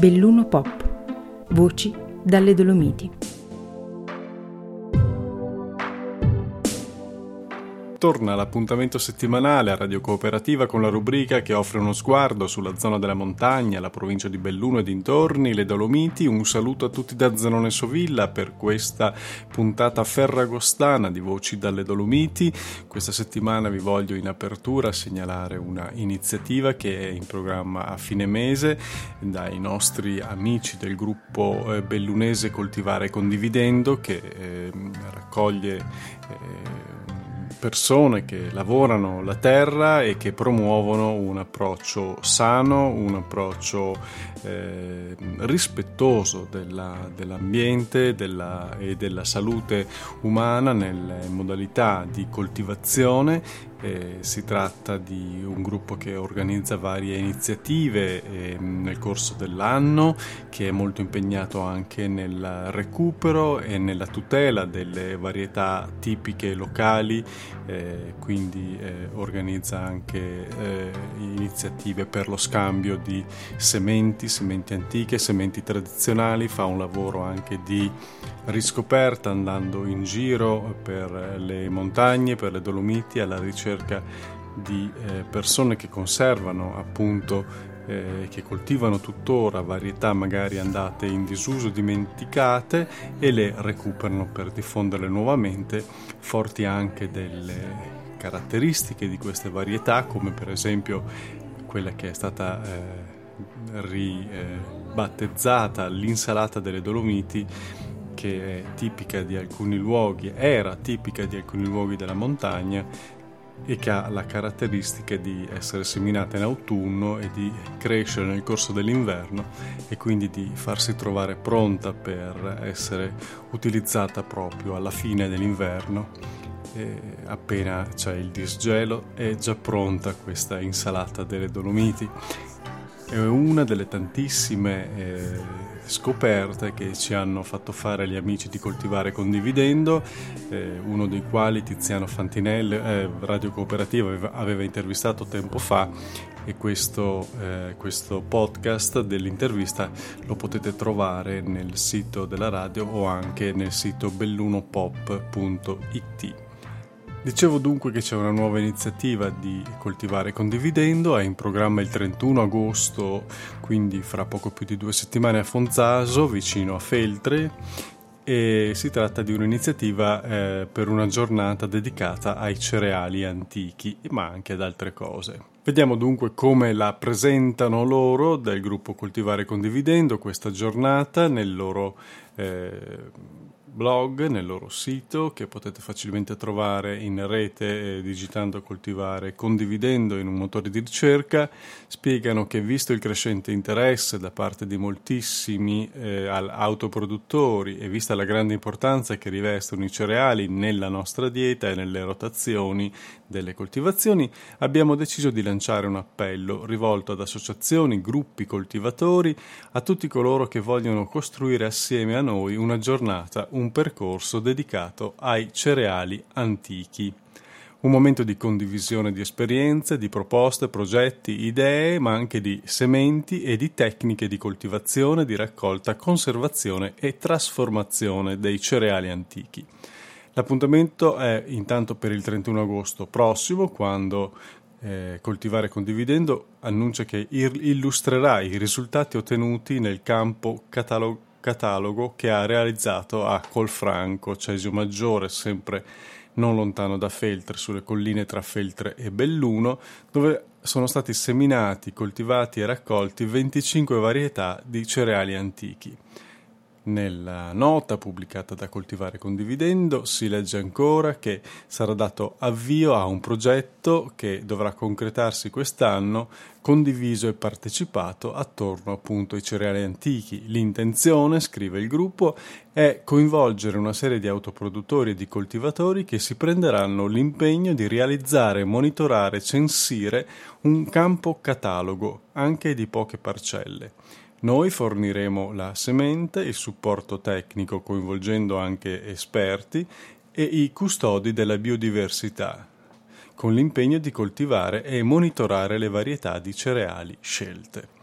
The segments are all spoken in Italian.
Belluno Pop. Voci dalle Dolomiti. Torna l'appuntamento settimanale a Radio Cooperativa con la rubrica che offre uno sguardo sulla zona della montagna, la provincia di Belluno e dintorni, le Dolomiti. Un saluto a tutti da Zenone Sovilla per questa puntata ferragostana di Voci dalle Dolomiti. Questa settimana vi voglio in apertura segnalare una iniziativa che è in programma a fine mese dai nostri amici del gruppo bellunese Coltivare Condividendo, che raccoglie persone che lavorano la terra e che promuovono un approccio sano, un approccio rispettoso dell'ambiente e della salute umana nelle modalità di coltivazione. Si tratta di un gruppo che organizza varie iniziative nel corso dell'anno, che è molto impegnato anche nel recupero e nella tutela delle varietà tipiche locali, quindi organizza anche iniziative per lo scambio di sementi antiche, sementi tradizionali, fa un lavoro anche di riscoperta andando in giro per le montagne, per le Dolomiti, alla ricerca di persone che conservano appunto che coltivano tuttora varietà magari andate in disuso, dimenticate, e le recuperano per diffonderle nuovamente, forti anche delle caratteristiche di queste varietà, come per esempio quella che è stata ribattezzata l'insalata delle Dolomiti, che è tipica di alcuni luoghi, era tipica di alcuni luoghi della montagna e che ha la caratteristica di essere seminata in autunno e di crescere nel corso dell'inverno e quindi di farsi trovare pronta per essere utilizzata proprio alla fine dell'inverno. E appena c'è il disgelo è già pronta questa insalata delle Dolomiti. È una delle tantissime scoperte che ci hanno fatto fare gli amici di Coltivare Condividendo, uno dei quali Tiziano Fantinelli, Radio Cooperativa, aveva intervistato tempo fa, e questo podcast dell'intervista lo potete trovare nel sito della radio o anche nel sito bellunopop.it. Dicevo dunque che c'è una nuova iniziativa di Coltivare Condividendo, è in programma il 31 agosto, quindi fra poco più di 2 settimane, a Fonzaso, vicino a Feltre, e si tratta di un'iniziativa per una giornata dedicata ai cereali antichi, ma anche ad altre cose. Vediamo dunque come la presentano loro del gruppo Coltivare Condividendo questa giornata nel loro blog, nel loro sito, che potete facilmente trovare in rete digitando Coltivare Condividendo in un motore di ricerca. Spiegano che, visto il crescente interesse da parte di moltissimi autoproduttori e vista la grande importanza che rivestono i cereali nella nostra dieta e nelle rotazioni delle coltivazioni, abbiamo deciso di lanciare un appello rivolto ad associazioni, gruppi coltivatori, a tutti coloro che vogliono costruire assieme a noi una giornata, un percorso dedicato ai cereali antichi. Un momento di condivisione di esperienze, di proposte, progetti, idee, ma anche di sementi e di tecniche di coltivazione, di raccolta, conservazione e trasformazione dei cereali antichi. L'appuntamento è intanto per il 31 agosto prossimo, quando Coltivare Condividendo annuncia che illustrerà i risultati ottenuti nel campo catalogo che ha realizzato a Colfranco, Cesio Maggiore, sempre non lontano da Feltre, sulle colline tra Feltre e Belluno, dove sono stati seminati, coltivati e raccolti 25 varietà di cereali antichi. Nella nota pubblicata da Coltivare Condividendo si legge ancora che sarà dato avvio a un progetto che dovrà concretarsi quest'anno, condiviso e partecipato attorno appunto ai cereali antichi. L'intenzione, scrive il gruppo, è coinvolgere una serie di autoproduttori e di coltivatori che si prenderanno l'impegno di realizzare, monitorare, censire un campo catalogo, anche di poche parcelle. Noi forniremo la semente, il supporto tecnico coinvolgendo anche esperti e i custodi della biodiversità, con l'impegno di coltivare e monitorare le varietà di cereali scelte.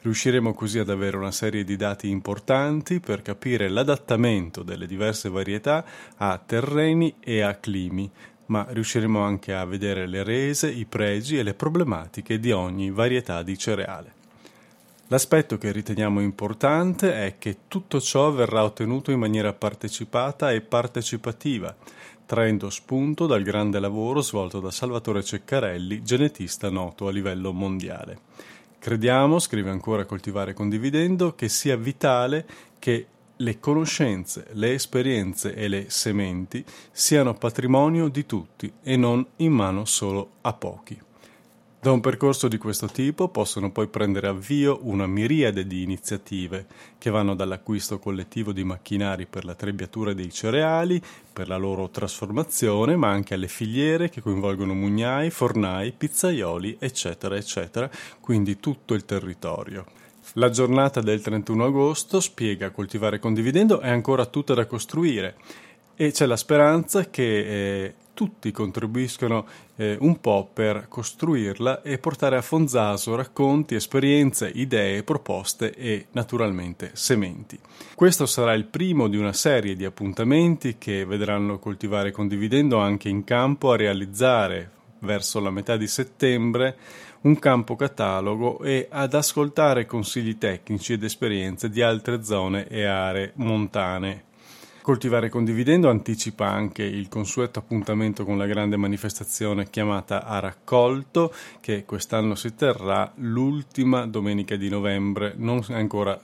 Riusciremo così ad avere una serie di dati importanti per capire l'adattamento delle diverse varietà a terreni e a climi, ma riusciremo anche a vedere le rese, i pregi e le problematiche di ogni varietà di cereale. L'aspetto che riteniamo importante è che tutto ciò verrà ottenuto in maniera partecipata e partecipativa, traendo spunto dal grande lavoro svolto da Salvatore Ceccarelli, genetista noto a livello mondiale. Crediamo, scrive ancora Coltivare Condividendo, che sia vitale che le conoscenze, le esperienze e le sementi siano patrimonio di tutti e non in mano solo a pochi. Da un percorso di questo tipo possono poi prendere avvio una miriade di iniziative che vanno dall'acquisto collettivo di macchinari per la trebbiatura dei cereali, per la loro trasformazione, ma anche alle filiere che coinvolgono mugnai, fornai, pizzaioli, eccetera, eccetera, quindi tutto il territorio. La giornata del 31 agosto, spiega Coltivare Condividendo, è ancora tutta da costruire e c'è la speranza che tutti contribuiscono un po' per costruirla e portare a Fonzaso racconti, esperienze, idee, proposte e naturalmente sementi. Questo sarà il primo di una serie di appuntamenti che vedranno Coltivare Condividendo anche in campo a realizzare verso la metà di settembre un campo catalogo e ad ascoltare consigli tecnici ed esperienze di altre zone e aree montane. Coltivare Condividendo anticipa anche il consueto appuntamento con la grande manifestazione chiamata A Raccolto, che quest'anno si terrà l'ultima domenica di novembre, non è ancora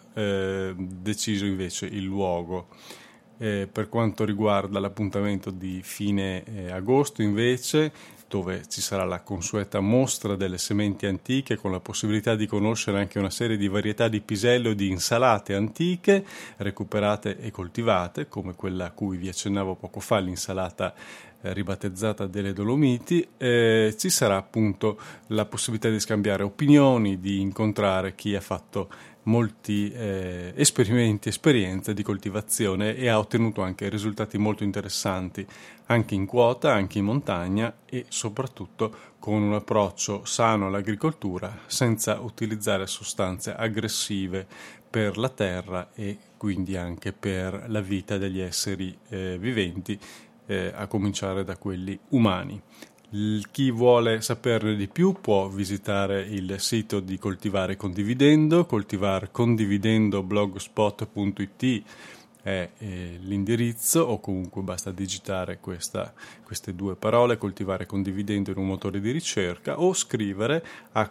deciso invece il luogo. Per quanto riguarda l'appuntamento di fine agosto invece, dove ci sarà la consueta mostra delle sementi antiche con la possibilità di conoscere anche una serie di varietà di pisello e di insalate antiche recuperate e coltivate, come quella a cui vi accennavo poco fa, l'insalata ribattezzata delle Dolomiti. Ci sarà appunto la possibilità di scambiare opinioni, di incontrare chi ha fatto molti esperimenti, esperienze di coltivazione e ha ottenuto anche risultati molto interessanti anche in quota, anche in montagna e soprattutto con un approccio sano all'agricoltura senza utilizzare sostanze aggressive per la terra e quindi anche per la vita degli esseri viventi, a cominciare da quelli umani. Chi vuole saperne di più può visitare il sito di Coltivare Condividendo, coltivarcondividendo.blogspot.it è l'indirizzo, o comunque basta digitare queste due parole, Coltivare Condividendo, in un motore di ricerca, o scrivere a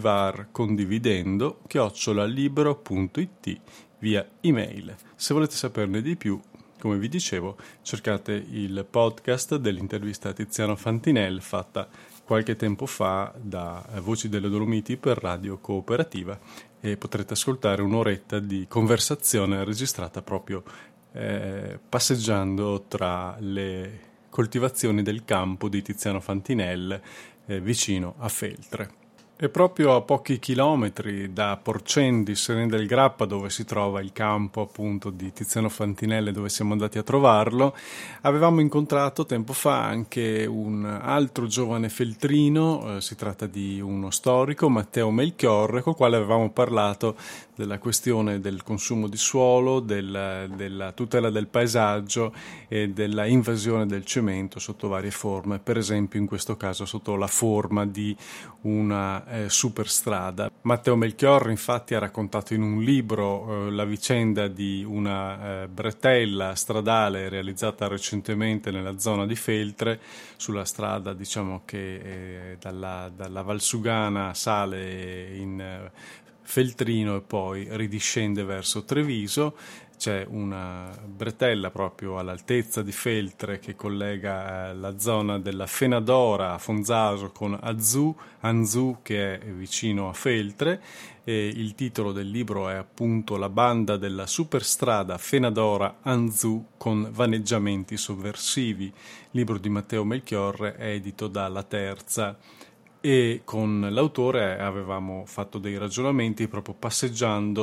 coltivarcondividendo@libero.it via email. Se volete saperne di più, come vi dicevo, cercate il podcast dell'intervista a Tiziano Fantinel fatta qualche tempo fa da Voci delle Dolomiti per Radio Cooperativa e potrete ascoltare un'oretta di conversazione registrata proprio passeggiando tra le coltivazioni del campo di Tiziano Fantinel vicino a Feltre. E proprio a pochi chilometri da Porcendi, Sereni del Grappa, dove si trova il campo appunto di Tiziano Fantinel, dove siamo andati a trovarlo, avevamo incontrato tempo fa anche un altro giovane feltrino, si tratta di uno storico, Matteo Melchiorre, col quale avevamo parlato della questione del consumo di suolo, della tutela del paesaggio e della invasione del cemento sotto varie forme, per esempio in questo caso sotto la forma di una superstrada. Matteo Melchiorre infatti ha raccontato in un libro la vicenda di una bretella stradale realizzata recentemente nella zona di Feltre, sulla strada diciamo che dalla Valsugana sale in Feltrino e poi ridiscende verso Treviso. C'è una bretella proprio all'altezza di Feltre che collega la zona della Fenadora a Fonzaso con Anzù che è vicino a Feltre, e il titolo del libro è appunto La banda della superstrada Fenadora-Anzù con vaneggiamenti sovversivi. libro di Matteo Melchiorre, edito dalla Terza, e con l'autore avevamo fatto dei ragionamenti proprio passeggiando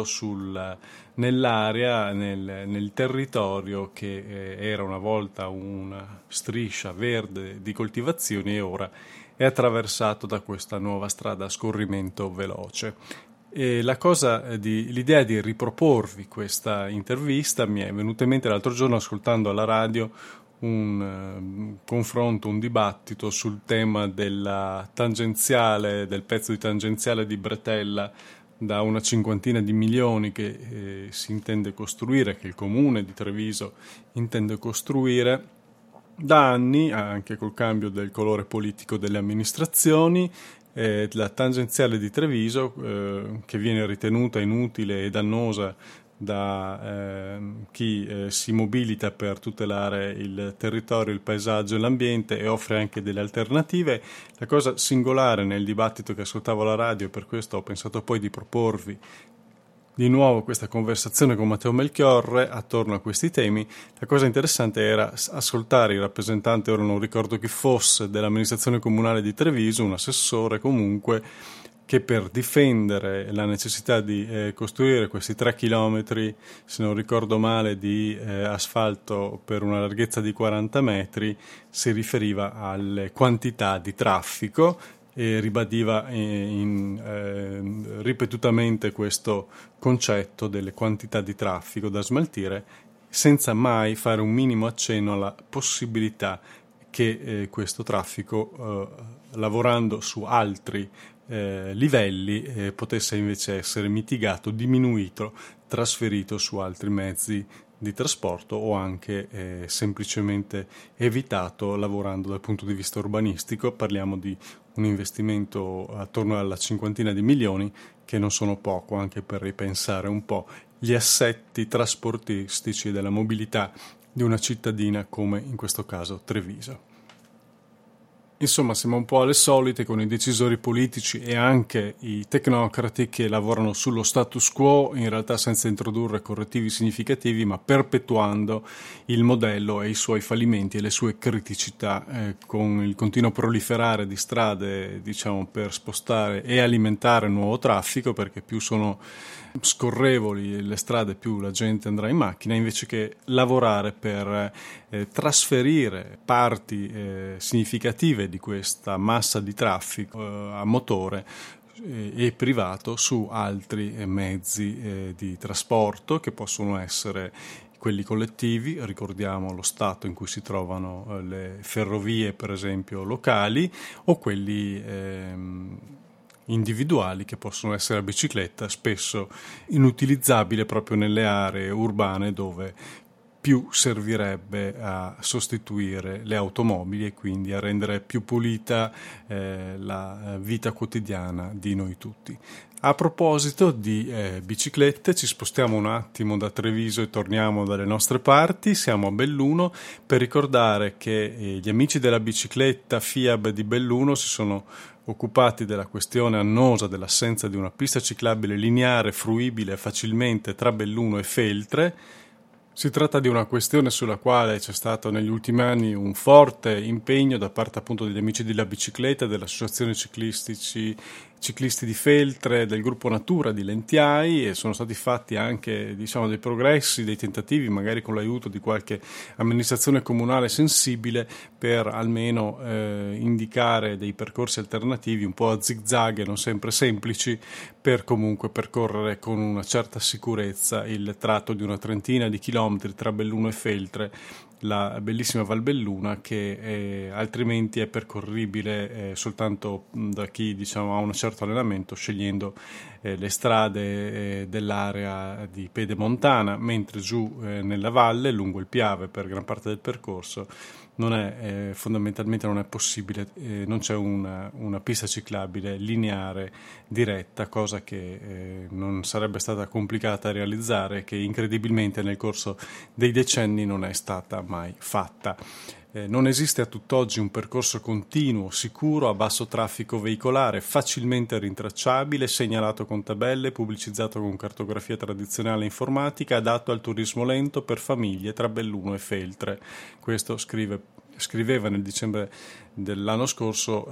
nell'area, nel territorio che era una volta una striscia verde di coltivazioni e ora è attraversato da questa nuova strada a scorrimento veloce. E l'idea di riproporvi questa intervista mi è venuta in mente l'altro giorno ascoltando alla radio un confronto, un dibattito sul tema del pezzo di tangenziale di bretella da una cinquantina di milioni che si intende costruire, che il comune di Treviso intende costruire da anni, anche col cambio del colore politico delle amministrazioni. La tangenziale di Treviso, che viene ritenuta inutile e dannosa da chi si mobilita per tutelare il territorio, il paesaggio e l'ambiente, e offre anche delle alternative. La cosa singolare nel dibattito che ascoltavo alla radio, per questo ho pensato poi di proporvi di nuovo questa conversazione con Matteo Melchiorre attorno a questi temi. La cosa interessante era ascoltare il rappresentante, ora non ricordo chi fosse, dell'amministrazione comunale di Treviso, un assessore comunque, che per difendere la necessità di costruire questi 3 chilometri, se non ricordo male, di asfalto per una larghezza di 40 metri, si riferiva alle quantità di traffico e ribadiva ripetutamente questo concetto delle quantità di traffico da smaltire, senza mai fare un minimo accenno alla possibilità che questo traffico, lavorando su altri livelli, potesse invece essere mitigato, diminuito, trasferito su altri mezzi di trasporto o anche semplicemente evitato lavorando dal punto di vista urbanistico. Parliamo di un investimento attorno alla cinquantina di milioni, che non sono poco, anche per ripensare un po' gli assetti trasportistici della mobilità di una cittadina come in questo caso Treviso. Insomma, siamo un po' alle solite con i decisori politici e anche i tecnocrati che lavorano sullo status quo, in realtà senza introdurre correttivi significativi, ma perpetuando il modello e i suoi fallimenti e le sue criticità, con il continuo proliferare di strade, diciamo, per spostare e alimentare nuovo traffico, perché più sono scorrevoli le strade più la gente andrà in macchina, invece che lavorare per trasferire parti significative di questa massa di traffico a motore e privato su altri mezzi di trasporto, che possono essere quelli collettivi, ricordiamo lo stato in cui si trovano le ferrovie per esempio locali, o quelli individuali, che possono essere la bicicletta, spesso inutilizzabile proprio nelle aree urbane dove più servirebbe a sostituire le automobili e quindi a rendere più pulita la vita quotidiana di noi tutti. A proposito di biciclette, ci spostiamo un attimo da Treviso e torniamo dalle nostre parti. Siamo a Belluno per ricordare che gli amici della bicicletta FIAB di Belluno si sono occupati della questione annosa dell'assenza di una pista ciclabile lineare fruibile facilmente tra Belluno e Feltre. Si tratta di una questione sulla quale c'è stato negli ultimi anni un forte impegno da parte appunto degli amici della bicicletta, dell'associazione ciclisti di Feltre, del gruppo Natura di Lentiai, e sono stati fatti anche dei progressi, dei tentativi, magari con l'aiuto di qualche amministrazione comunale sensibile, per almeno indicare dei percorsi alternativi un po' a zigzag e non sempre semplici, per comunque percorrere con una certa sicurezza il tratto di una trentina di chilometri tra Belluno e Feltre, la bellissima Val Belluna, che altrimenti è percorribile soltanto da chi ha un certo allenamento, scegliendo le strade dell'area di pedemontana, mentre giù nella valle, lungo il Piave per gran parte del percorso, fondamentalmente non è possibile, non c'è una pista ciclabile lineare diretta, cosa che non sarebbe stata complicata a realizzare, che incredibilmente nel corso dei decenni non è stata mai fatta. Non esiste a tutt'oggi un percorso continuo, sicuro, a basso traffico veicolare, facilmente rintracciabile, segnalato con tabelle, pubblicizzato con cartografia tradizionale informatica, adatto al turismo lento per famiglie tra Belluno e Feltre. Questo scrive scriveva nel dicembre dell'anno scorso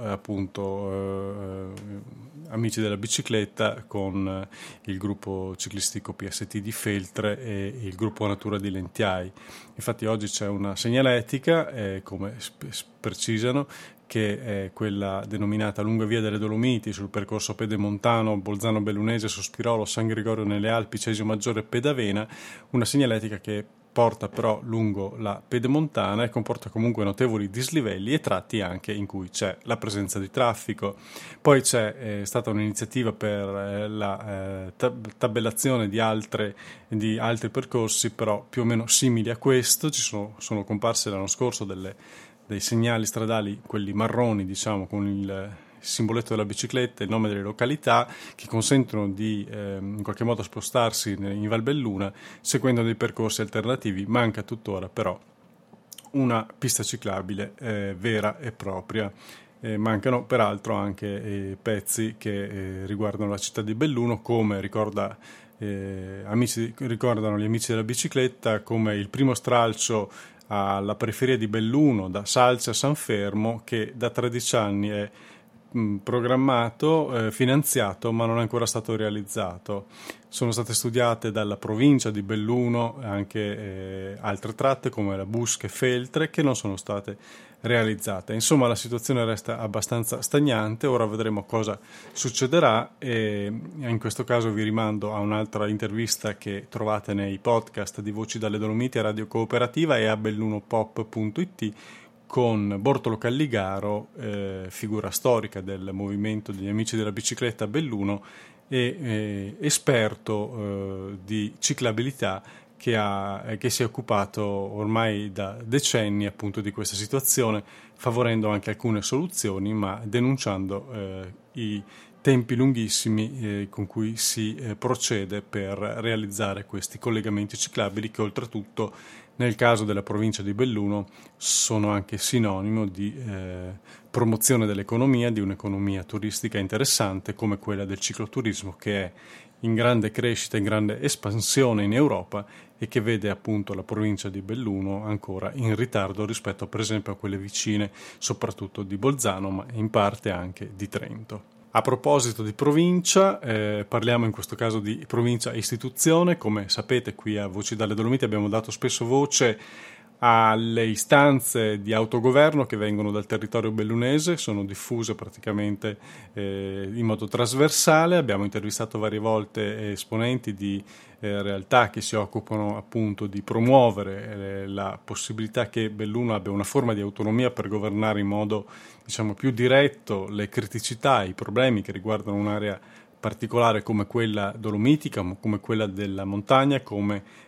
Amici della bicicletta con il gruppo ciclistico PST di Feltre e il gruppo Natura di Lentiai. Infatti oggi c'è una segnaletica, come precisano, che è quella denominata Lunga Via delle Dolomiti sul percorso pedemontano Bolzano Bellunese, Sospirolo, San Gregorio nelle Alpi, Cesio Maggiore e Pedavena, una segnaletica che porta però lungo la pedemontana e comporta comunque notevoli dislivelli e tratti anche in cui c'è la presenza di traffico. Poi c'è stata un'iniziativa per la tabellazione di altri percorsi, però più o meno simili a questo. Sono comparse l'anno scorso dei segnali stradali, quelli marroni, diciamo, con il simboletto della bicicletta, il nome delle località, che consentono di in qualche modo spostarsi in Val Belluna seguendo dei percorsi alternativi. Manca tuttora però una pista ciclabile vera e propria. Mancano peraltro anche pezzi che riguardano la città di Belluno, come ricordano gli amici della bicicletta, come il primo stralcio alla periferia di Belluno da Salce a San Fermo, che da 13 anni è programmato, finanziato, ma non è ancora stato realizzato. Sono state studiate dalla provincia di Belluno anche altre tratte come la Busca e Feltre, che non sono state realizzate. Insomma, la situazione resta abbastanza stagnante. Ora vedremo cosa succederà, e in questo caso vi rimando a un'altra intervista che trovate nei podcast di Voci dalle Dolomiti a Radio Cooperativa e a bellunopop.it con Bortolo Calligaro, figura storica del movimento degli Amici della Bicicletta a Belluno e esperto di ciclabilità, che si è occupato ormai da decenni appunto di questa situazione, favorendo anche alcune soluzioni, ma denunciando i tempi lunghissimi con cui si procede per realizzare questi collegamenti ciclabili, che oltretutto nel caso della provincia di Belluno sono anche sinonimo di promozione dell'economia, di un'economia turistica interessante come quella del cicloturismo, che è in grande crescita, in grande espansione in Europa e che vede appunto la provincia di Belluno ancora in ritardo rispetto per esempio a quelle vicine, soprattutto di Bolzano, ma in parte anche di Trento. A proposito di provincia, parliamo in questo caso di provincia istituzione. Come sapete, qui a Voci dalle Dolomiti abbiamo dato spesso voce alle istanze di autogoverno che vengono dal territorio bellunese, sono diffuse praticamente in modo trasversale. Abbiamo intervistato varie volte esponenti di realtà che si occupano appunto di promuovere la possibilità che Belluno abbia una forma di autonomia per governare in modo, diciamo, più diretto le criticità e i problemi che riguardano un'area particolare come quella dolomitica, come quella della montagna, come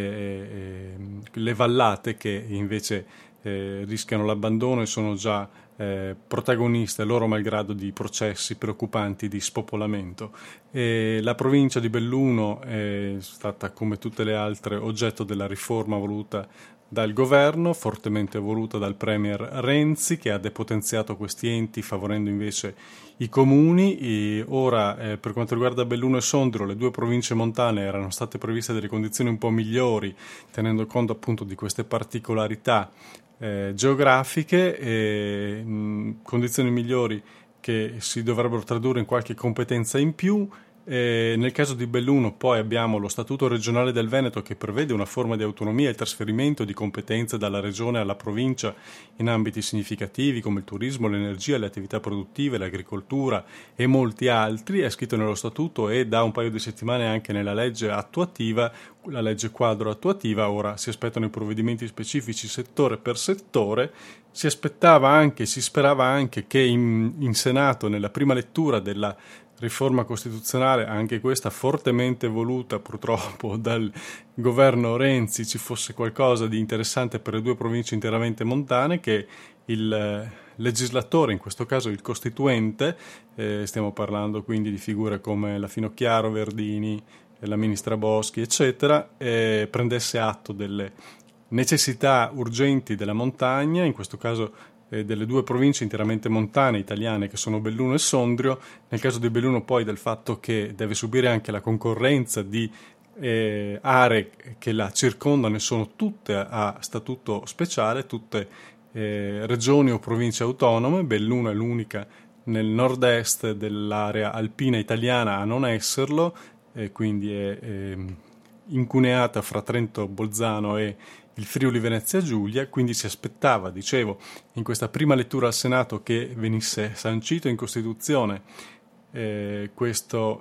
le vallate, che invece rischiano l'abbandono e sono già protagoniste loro malgrado di processi preoccupanti di spopolamento. La provincia di Belluno è stata, come tutte le altre, oggetto della riforma voluta dal governo, fortemente voluta dal premier Renzi, che ha depotenziato questi enti favorendo invece i comuni. E ora, per quanto riguarda Belluno e Sondrio, le due province montane erano state previste delle condizioni un po' migliori, tenendo conto appunto di queste particolarità geografiche, condizioni migliori che si dovrebbero tradurre in qualche competenza in più. Nel caso di Belluno poi abbiamo lo Statuto regionale del Veneto, che prevede una forma di autonomia e il trasferimento di competenze dalla regione alla provincia in ambiti significativi come il turismo, l'energia, le attività produttive, l'agricoltura e molti altri. È scritto nello Statuto e da un paio di settimane anche nella legge attuativa, la legge quadro attuativa. Ora si aspettano i provvedimenti specifici settore per settore. Si sperava anche che in Senato, nella prima lettura della riforma costituzionale, anche questa fortemente voluta purtroppo dal governo Renzi, ci fosse qualcosa di interessante per le due province interamente montane, che il legislatore, in questo caso il costituente, stiamo parlando quindi di figure come la Finocchiaro, Verdini, la ministra Boschi, eccetera, prendesse atto delle necessità urgenti della montagna, in questo caso delle due province interamente montane italiane che sono Belluno e Sondrio. Nel caso di Belluno poi del fatto che deve subire anche la concorrenza di aree che la circondano e sono tutte a statuto speciale, tutte regioni o province autonome. Belluno è l'unica nel nord-est dell'area alpina italiana a non esserlo, quindi è incuneata fra Trento, Bolzano e il Friuli Venezia Giulia. Quindi si aspettava, dicevo, in questa prima lettura al Senato che venisse sancito in Costituzione questo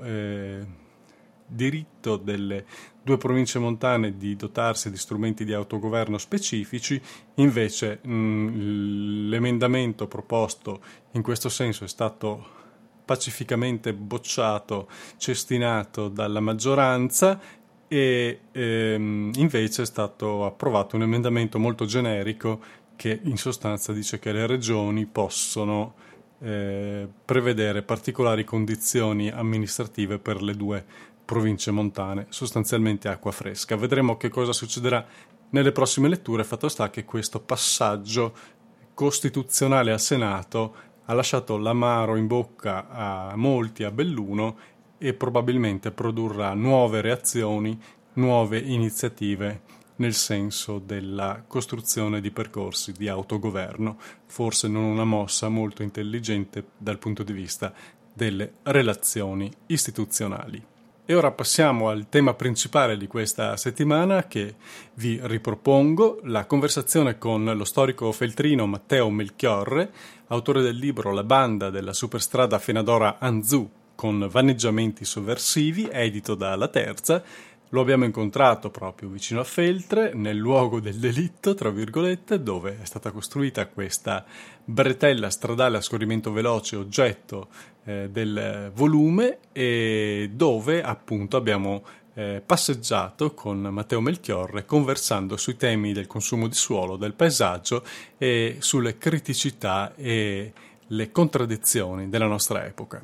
diritto delle due province montane di dotarsi di strumenti di autogoverno specifici. Invece l'emendamento proposto in questo senso è stato pacificamente bocciato, cestinato dalla maggioranza, e invece è stato approvato un emendamento molto generico che in sostanza dice che le regioni possono prevedere particolari condizioni amministrative per le due province montane, sostanzialmente acqua fresca. Vedremo che cosa succederà nelle prossime letture. Fatto sta che questo passaggio costituzionale al Senato ha lasciato l'amaro in bocca a molti a Belluno e probabilmente produrrà nuove reazioni, nuove iniziative nel senso della costruzione di percorsi di autogoverno, forse non una mossa molto intelligente dal punto di vista delle relazioni istituzionali. E ora passiamo al tema principale di questa settimana, che vi ripropongo, la conversazione con lo storico feltrino Matteo Melchiorre, autore del libro La banda della superstrada Fenadora-Anzù con vanneggiamenti sovversivi, edito da La Terza. Lo abbiamo incontrato proprio vicino a Feltre, nel luogo del delitto, tra virgolette, dove è stata costruita questa bretella stradale a scorrimento veloce, oggetto del volume, e dove appunto abbiamo passeggiato con Matteo Melchiorre, conversando sui temi del consumo di suolo, del paesaggio e sulle criticità e le contraddizioni della nostra epoca.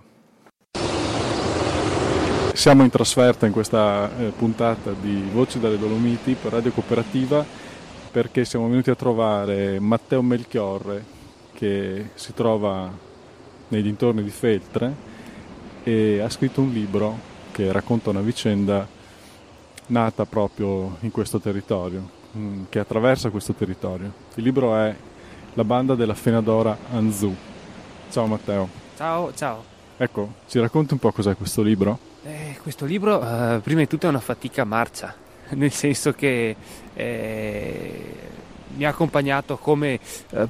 Siamo in trasferta in questa puntata di Voci dalle Dolomiti per Radio Cooperativa, perché siamo venuti a trovare Matteo Melchiorre, che si trova nei dintorni di Feltre e ha scritto un libro che racconta una vicenda nata proprio in questo territorio, che attraversa questo territorio. Il libro è La banda della Fenadora-Anzù. Ciao Matteo. Ciao. Ecco, ci racconti un po' cos'è questo libro? Questo libro prima di tutto è una fatica marcia, nel senso che mi ha accompagnato come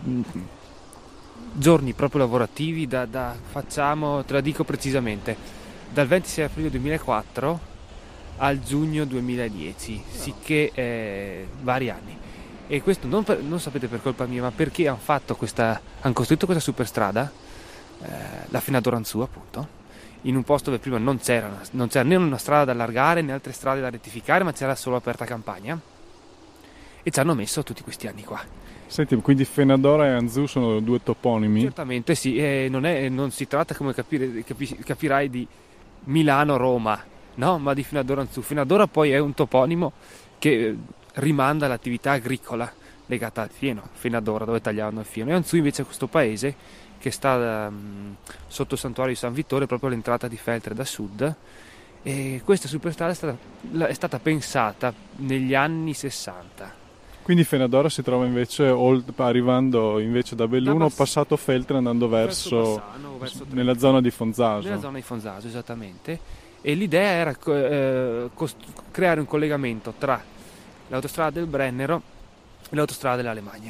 giorni proprio lavorativi facciamo, te la dico precisamente, dal 26 aprile 2004 al giugno 2010, sicché vari anni. E questo non sapete per colpa mia, ma perché hanno costruito questa superstrada, la Fenadora-Anzù appunto, in un posto dove prima non c'era né una strada da allargare né altre strade da rettificare, ma c'era solo aperta campagna, e ci hanno messo tutti questi anni qua. Senti, quindi Fenadora e Anzù sono due toponimi? Certamente sì, non si tratta, come capirai, di Milano-Roma, no? Ma di Fenadora-Anzù. Fenadora poi è un toponimo che rimanda all'attività agricola legata al fieno, Fenadora dove tagliavano il fieno, e Anzù invece è questo paese che sta sotto il santuario di San Vittore, proprio all'entrata di Feltre da sud. E questa superstrada è stata pensata negli anni 60. Quindi Fenadora si trova invece, arrivando invece da Belluno, passato Feltre, andando verso nella zona di Fonzaso. Nella zona di Fonzaso, esattamente. E l'idea era creare un collegamento tra l'autostrada del Brennero e l'autostrada dell'Alemagna.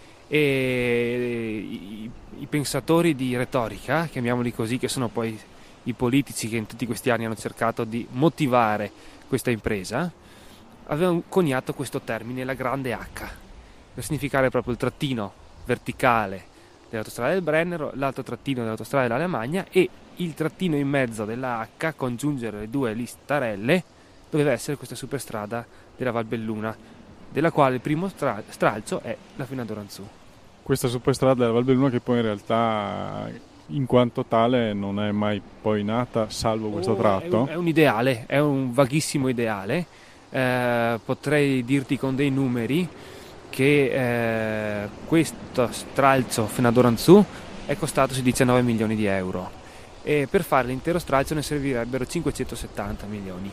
E i pensatori di retorica, chiamiamoli così, che sono poi i politici che in tutti questi anni hanno cercato di motivare questa impresa, avevano coniato questo termine, la grande H, per significare proprio il trattino verticale dell'autostrada del Brennero, l'altro trattino dell'autostrada dell'Alemagna, e il trattino in mezzo della H, congiungere le due listarelle, doveva essere questa superstrada della Valbelluna, della quale il primo stralcio è la Fenadora-Anzù. Questa superstrada della Valbelluna, che poi in realtà in quanto tale non è mai poi nata, salvo questo tratto. È un ideale, è un vaghissimo ideale. Potrei dirti con dei numeri che questo stralcio Fenadora-Anzù è costato 19 milioni di euro, e per fare l'intero stralcio ne servirebbero 570 milioni.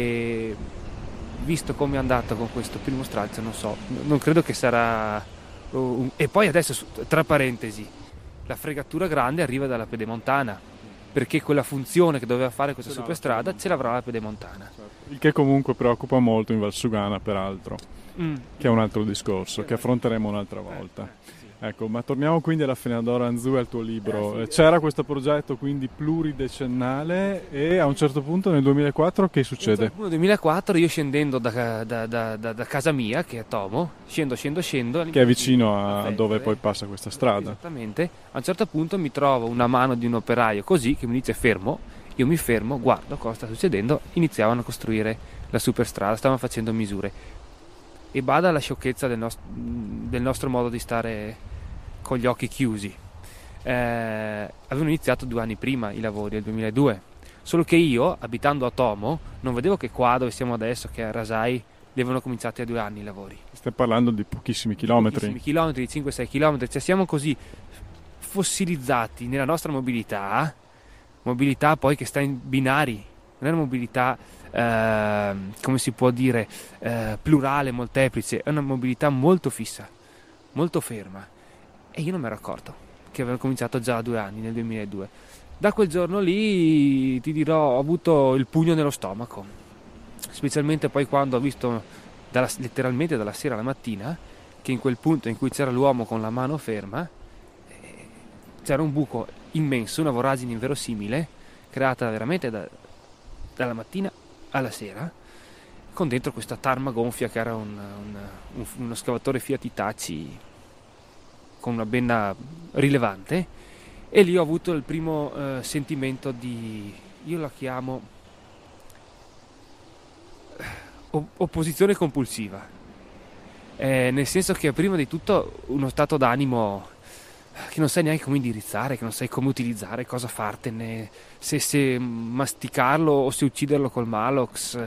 E visto come è andato con questo primo stralcio, non credo che sarà E poi adesso, tra parentesi, la fregatura grande arriva dalla Pedemontana, perché quella funzione che doveva fare questa superstrada ce l'avrà la Pedemontana. Il che comunque preoccupa molto in Valsugana, peraltro, che è un altro discorso che affronteremo un'altra volta. Ecco, ma torniamo quindi alla Fenadora Anzù e al tuo libro. C'era questo progetto quindi pluridecennale e a un certo punto nel 2004 che succede? Nel 2004 io scendendo da casa mia, che è a Tomo, scendo. Che è vicino a dove poi passa questa strada. Esattamente. A un certo punto mi trovo una mano di un operaio così che mi dice fermo, io mi fermo, guardo cosa sta succedendo, iniziavano a costruire la superstrada, stavano facendo misure. E bada alla sciocchezza del nostro modo di stare con gli occhi chiusi. Avevano iniziato 2 anni prima i lavori, nel 2002, solo che io, abitando a Tomo, non vedevo che qua dove siamo adesso, che è a Rasai, li avevano cominciati a 2 anni i lavori. Stai parlando di pochissimi chilometri. Pochissimi chilometri, 5-6 chilometri, cioè siamo così fossilizzati nella nostra mobilità poi che sta in binari, non è una mobilità come si può dire plurale, molteplice, è una mobilità molto fissa, molto ferma, e io non mi ero accorto che avevo cominciato già a 2 anni, nel 2002. Da quel giorno lì ti dirò, ho avuto il pugno nello stomaco, specialmente poi quando ho visto letteralmente dalla sera alla mattina che in quel punto in cui c'era l'uomo con la mano ferma c'era un buco immenso, una voragine inverosimile creata veramente dalla mattina alla sera, con dentro questa tarma gonfia che era uno scavatore Fiat Itachi con una benna rilevante, e lì ho avuto il primo sentimento di, io la chiamo opposizione compulsiva, nel senso che prima di tutto uno stato d'animo che non sai neanche come indirizzare, che non sai come utilizzare, cosa fartene, se masticarlo o se ucciderlo col Malox,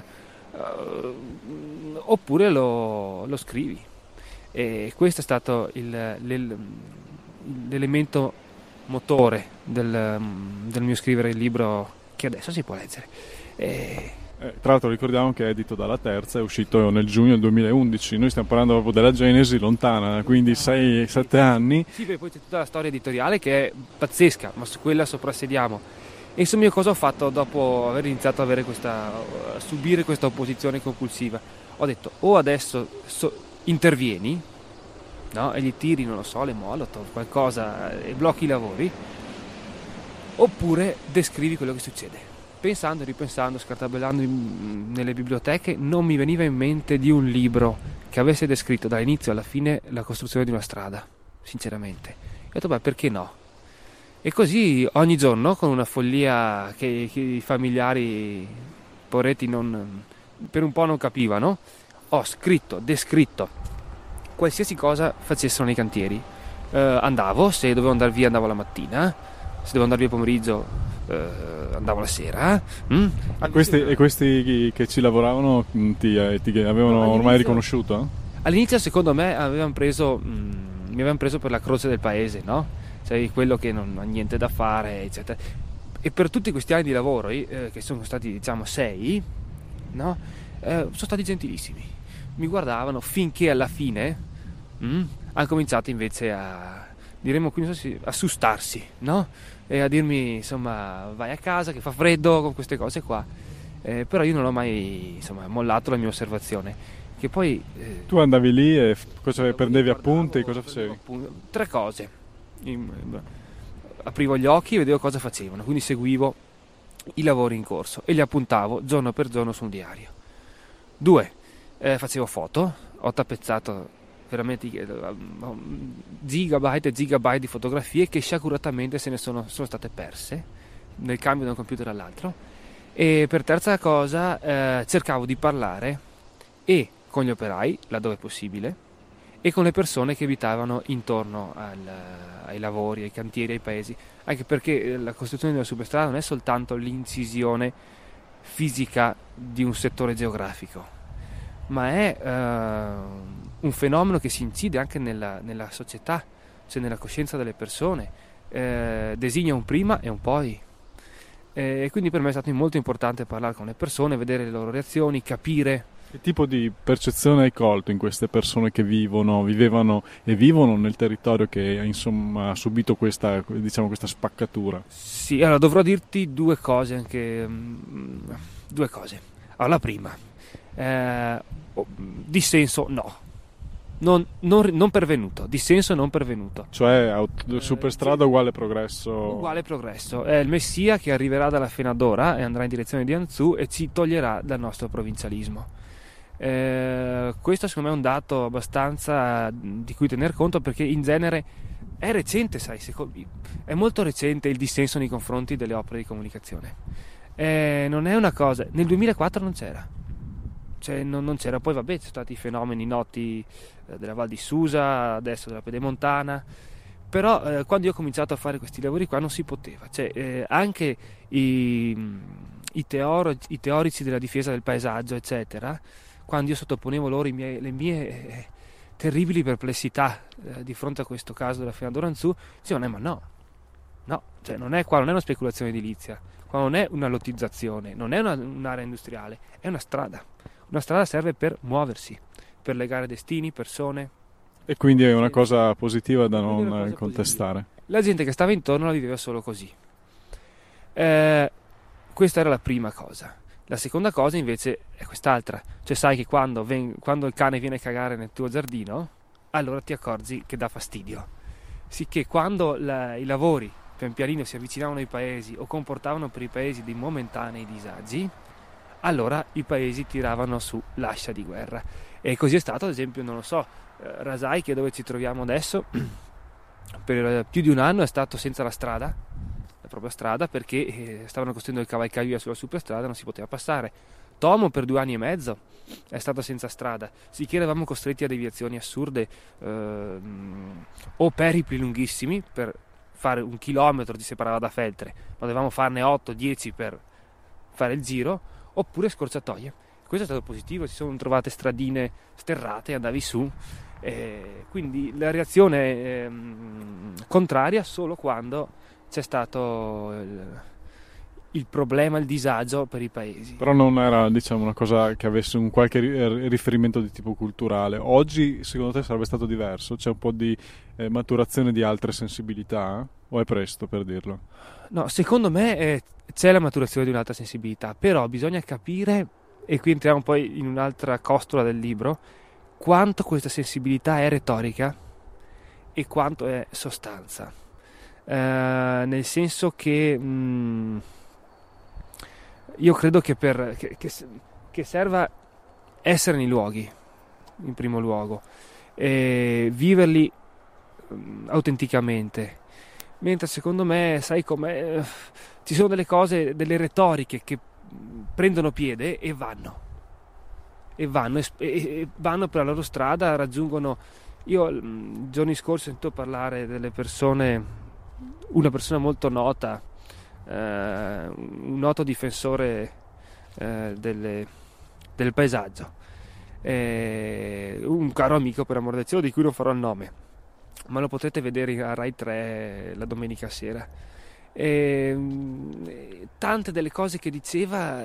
oppure lo scrivi. E questo è stato l'elemento motore del mio scrivere il libro che adesso si può leggere. Tra l'altro ricordiamo che è edito dalla Terza, è uscito nel giugno 2011, noi stiamo parlando proprio della genesi lontana, quindi 6-7 anni. Sì, poi c'è tutta la storia editoriale che è pazzesca, ma su quella soprassediamo. E insomma, io cosa ho fatto dopo aver iniziato a subire questa opposizione compulsiva? Ho detto, o adesso intervieni, no? E gli tiri, non lo so, le molotov, qualcosa, e blocchi i lavori, oppure descrivi quello che succede. Pensando, ripensando, scartabellando nelle biblioteche, non mi veniva in mente di un libro che avesse descritto dall'inizio alla fine la costruzione di una strada, sinceramente. Ho detto, beh, perché no? E così ogni giorno, con una follia che i familiari poretti per un po' non capivano, ho descritto qualsiasi cosa facessero nei cantieri. Andavo, se dovevo andare via andavo la mattina, se dovevo andare via pomeriggio andavo la sera. E questi che ci lavoravano ti avevano ormai riconosciuto? All'inizio secondo me mi avevano preso per la croce del paese, no? Cioè quello che non ha niente da fare, eccetera. E per tutti questi anni di lavoro, che sono stati diciamo 6, no? Sono stati gentilissimi, mi guardavano finché alla fine hanno cominciato invece a sustarsi, no? E a dirmi, insomma, vai a casa che fa freddo, con queste cose qua. Però io non ho mai, insomma, mollato la mia osservazione. Che poi tu andavi lì e prendevi appunti, cosa facevi? 3 cose. Aprivo gli occhi e vedevo cosa facevano, quindi seguivo i lavori in corso e li appuntavo giorno per giorno su un diario. 2, facevo foto, ho tappezzato veramente gigabyte e gigabyte di fotografie che sciaguratamente sono state perse nel cambio da un computer all'altro. E per terza cosa cercavo di parlare e con gli operai laddove possibile e con le persone che abitavano intorno ai lavori, ai cantieri, ai paesi, anche perché la costruzione della superstrada non è soltanto l'incisione fisica di un settore geografico, ma è un fenomeno che si incide anche nella società, cioè nella coscienza delle persone, designa un prima e un poi. E quindi per me è stato molto importante parlare con le persone, vedere le loro reazioni, capire. Che tipo di percezione hai colto in queste persone che vivevano e vivono nel territorio che insomma ha subito questa, diciamo, questa spaccatura? Sì, allora dovrò dirti due cose anche. Due cose. Allora, la prima, dissenso no. Non pervenuto, dissenso non pervenuto. Cioè superstrada uguale progresso. Uguale progresso. È il Messia che arriverà dalla Fenadora e andrà in direzione di Anzù e ci toglierà dal nostro provincialismo. Questo secondo me è un dato abbastanza di cui tener conto, perché in genere è recente, sai, è molto recente il dissenso nei confronti delle opere di comunicazione. Non è una cosa, nel 2004 non c'era. Cioè, non c'era, poi vabbè, ci sono stati i fenomeni noti della Val di Susa, adesso della Pedemontana, però quando io ho cominciato a fare questi lavori qua non si poteva, cioè, anche i teorici della difesa del paesaggio eccetera, quando io sottoponevo loro le mie terribili perplessità di fronte a questo caso della Fenadora Anzù, dicevano ma no, cioè non è una speculazione edilizia, qua non è una lottizzazione, non è un'area industriale, è una strada. Una strada serve per muoversi, per legare destini, persone. E quindi è una cosa positiva da non contestare. Positiva. La gente che stava intorno la viveva solo così. Questa era la prima cosa. La seconda cosa invece è quest'altra. Cioè sai che quando il cane viene a cagare nel tuo giardino, allora ti accorgi che dà fastidio. Sicché quando i lavori pian pianino si avvicinavano ai paesi o comportavano per i paesi dei momentanei disagi, allora i paesi tiravano su l'ascia di guerra. E così è stato, ad esempio, non lo so, Rasai, che è dove ci troviamo adesso, per più di un anno è stato senza la propria strada, perché stavano costruendo il cavalcavia sulla superstrada, non si poteva passare. Tomo per 2 anni e mezzo è stato senza strada, sicché eravamo costretti a deviazioni assurde o peripli lunghissimi. Per fare 1 chilometro ci separava da Feltre, ma dovevamo farne 8-10 per fare il giro, oppure scorciatoie. Questo è stato positivo, si sono trovate stradine sterrate, andavi su, quindi la reazione contraria solo quando c'è stato il problema, il disagio per i paesi. Però non era, diciamo, una cosa che avesse un qualche riferimento di tipo culturale. Oggi secondo te sarebbe stato diverso? C'è un po' di maturazione di altre sensibilità? O è presto per dirlo? No, secondo me c'è la maturazione di un'altra sensibilità, però bisogna capire, e qui entriamo poi in un'altra costola del libro, quanto questa sensibilità è retorica e quanto è sostanza. Nel senso che io credo che serva essere nei luoghi, in primo luogo, e viverli autenticamente. Mentre secondo me, sai com'è, ci sono delle cose, delle retoriche che prendono piede e vanno per la loro strada, raggiungono. Io giorni scorsi ho sentito parlare delle persone, una persona molto nota, un noto difensore del paesaggio, un caro amico, per amor del cielo, di cui non farò il nome, ma lo potete vedere a Rai 3 la domenica sera. Tante delle cose che diceva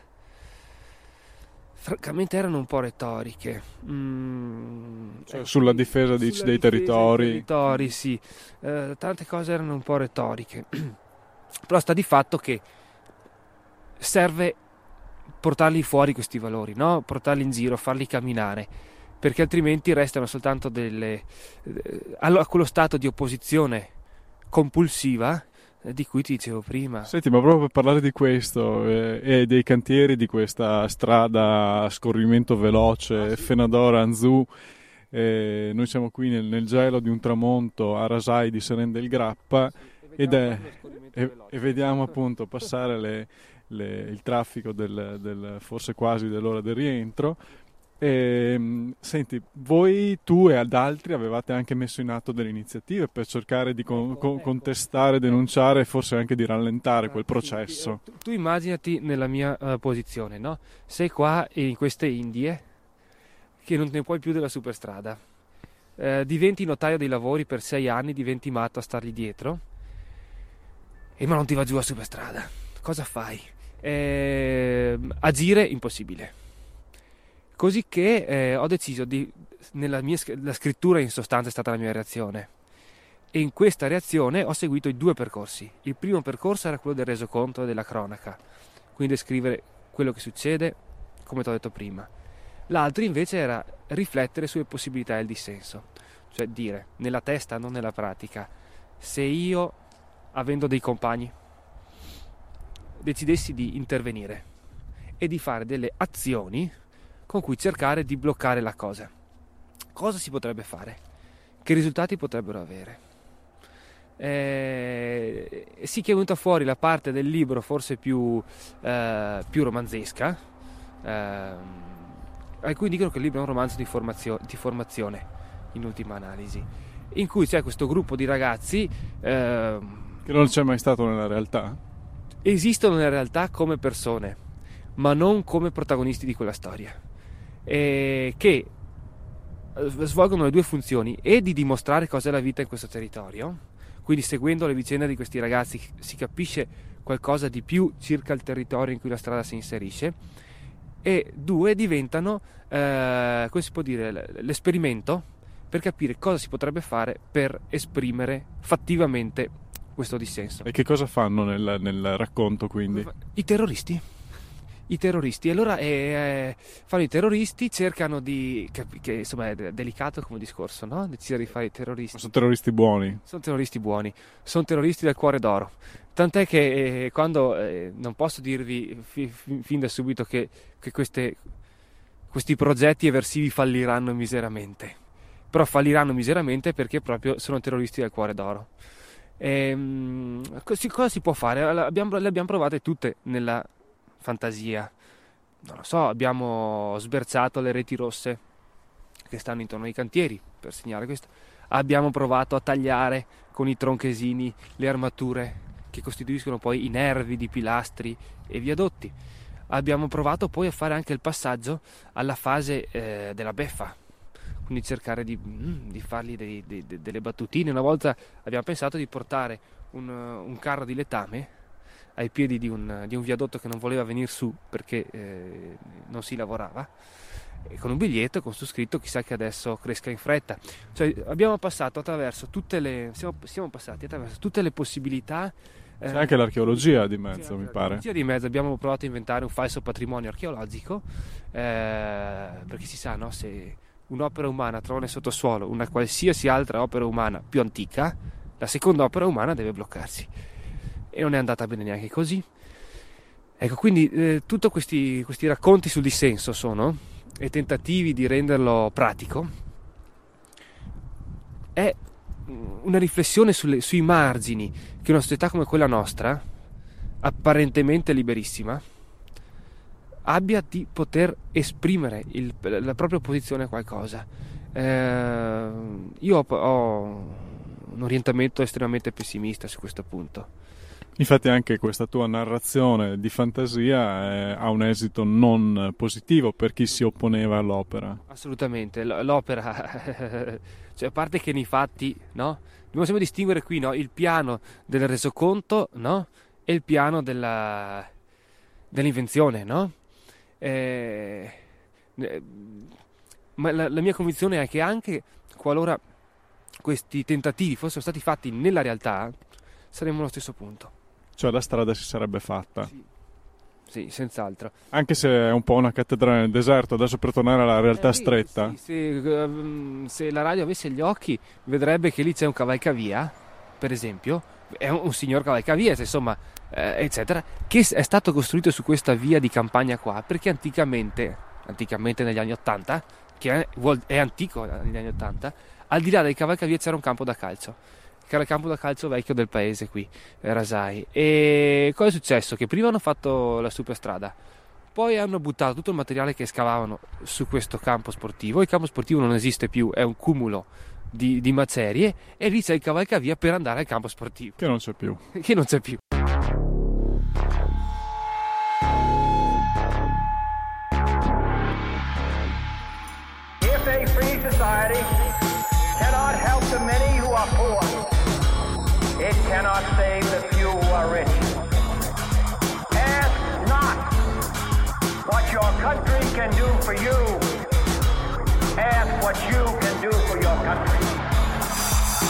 francamente erano un po' retoriche, cioè, sulla difesa dei territori, sì, tante cose erano un po' retoriche. Però sta di fatto che serve portarli fuori questi valori, no? Portarli in giro, farli camminare, perché altrimenti restano soltanto a quello stato di opposizione compulsiva di cui ti dicevo prima. Senti, ma proprio per parlare di questo e dei cantieri di questa strada a scorrimento veloce, Fenadora Anzù, noi siamo qui nel gelo di un tramonto a Rasai di Seren del Grappa, e vediamo appunto passare il traffico forse quasi dell'ora del rientro. Senti, tu e ad altri avevate anche messo in atto delle iniziative per cercare di contestare, denunciare e forse anche di rallentare quel processo. Tu immaginati nella mia posizione, no? Sei qua in queste Indie che non ne puoi più della superstrada, diventi notaio dei lavori per 6 anni, diventi matto a stargli dietro, ma non ti va giù la superstrada. Cosa fai? Agire impossibile. Così che ho deciso la scrittura in sostanza è stata la mia reazione, e in questa reazione ho seguito i 2 percorsi. Il primo percorso era quello del resoconto e della cronaca, quindi descrivere quello che succede, come ti ho detto prima. L'altro invece era riflettere sulle possibilità del dissenso, cioè dire nella testa, non nella pratica, se io, avendo dei compagni, decidessi di intervenire e di fare delle azioni con cui cercare di bloccare la cosa si potrebbe fare? Che risultati potrebbero avere? Sì, che è venuta fuori la parte del libro forse più romanzesca. Alcuni dicono che il libro è un romanzo di formazione, in ultima analisi, in cui c'è questo gruppo di ragazzi che non c'è mai stato nella realtà. Esistono nella realtà come persone, ma non come protagonisti di quella storia, che svolgono le 2 funzioni, e di dimostrare cos'è la vita in questo territorio. Quindi seguendo le vicende di questi ragazzi si capisce qualcosa di più circa il territorio in cui la strada si inserisce, e 2 diventano come si può dire, l'esperimento per capire cosa si potrebbe fare per esprimere fattivamente questo dissenso. E che cosa fanno nel racconto, quindi? I terroristi. Allora fanno i terroristi, cercano che insomma è delicato come discorso, no? Decidere di fare i terroristi. Sono terroristi buoni. Sono terroristi buoni, sono terroristi del cuore d'oro. Tant'è che quando non posso dirvi fin da subito che questi progetti eversivi falliranno miseramente, però falliranno miseramente perché proprio sono terroristi del cuore d'oro. Cosa si può fare? Le abbiamo provate tutte nella fantasia. Non lo so, abbiamo sberciato le reti rosse che stanno intorno ai cantieri per segnare questo. Abbiamo provato a tagliare con i tronchesini le armature che costituiscono poi i nervi di pilastri e viadotti. Abbiamo provato poi a fare anche il passaggio alla fase della beffa, quindi cercare di fargli delle battutine. Una volta abbiamo pensato di portare un carro di letame ai piedi di un viadotto che non voleva venire su perché non si lavorava, e con un biglietto con su scritto chissà che adesso cresca in fretta. Cioè siamo passati attraverso tutte le possibilità. C'è anche l'archeologia di mezzo, mi pare. L'archeologia di mezzo. Abbiamo provato a inventare un falso patrimonio archeologico, perché si sa, no, se un'opera umana trova nel sottosuolo una qualsiasi altra opera umana più antica, la seconda opera umana deve bloccarsi, e non è andata bene neanche così. Ecco, quindi tutti questi racconti sul dissenso sono, e tentativi di renderlo pratico, è una riflessione sui margini che una società come quella nostra, apparentemente liberissima, abbia di poter esprimere la propria opposizione a qualcosa. Io ho un orientamento estremamente pessimista su questo punto. Infatti anche questa tua narrazione di fantasia ha un esito non positivo per chi si opponeva all'opera. Assolutamente, l'opera, cioè, a parte che nei fatti, no? Dobbiamo sempre distinguere qui, no? Il piano del resoconto, no? E il piano dell'invenzione, no? Ma la mia convinzione è che anche qualora questi tentativi fossero stati fatti nella realtà, saremmo allo stesso punto. Cioè la strada si sarebbe fatta. Sì, senz'altro. Anche se è un po' una cattedrale nel deserto, adesso per tornare alla realtà stretta. Sì, se la radio avesse gli occhi vedrebbe che lì c'è un cavalcavia, per esempio, è un signor cavalcavia, insomma, eccetera, che è stato costruito su questa via di campagna qua, perché anticamente negli anni 80, che è antico negli anni 80, al di là del cavalcavia c'era un campo da calcio, che era il campo da calcio vecchio del paese qui, Rasai. E cosa è successo? Che prima hanno fatto la superstrada, poi hanno buttato tutto il materiale che scavavano su questo campo sportivo. Il campo sportivo non esiste più, è un cumulo di macerie, e lì c'è il cavalcavia per andare al campo sportivo, che non c'è più. If a free society cannot help the many who are poor, it cannot save the few who are rich. Ask not what your country can do for you.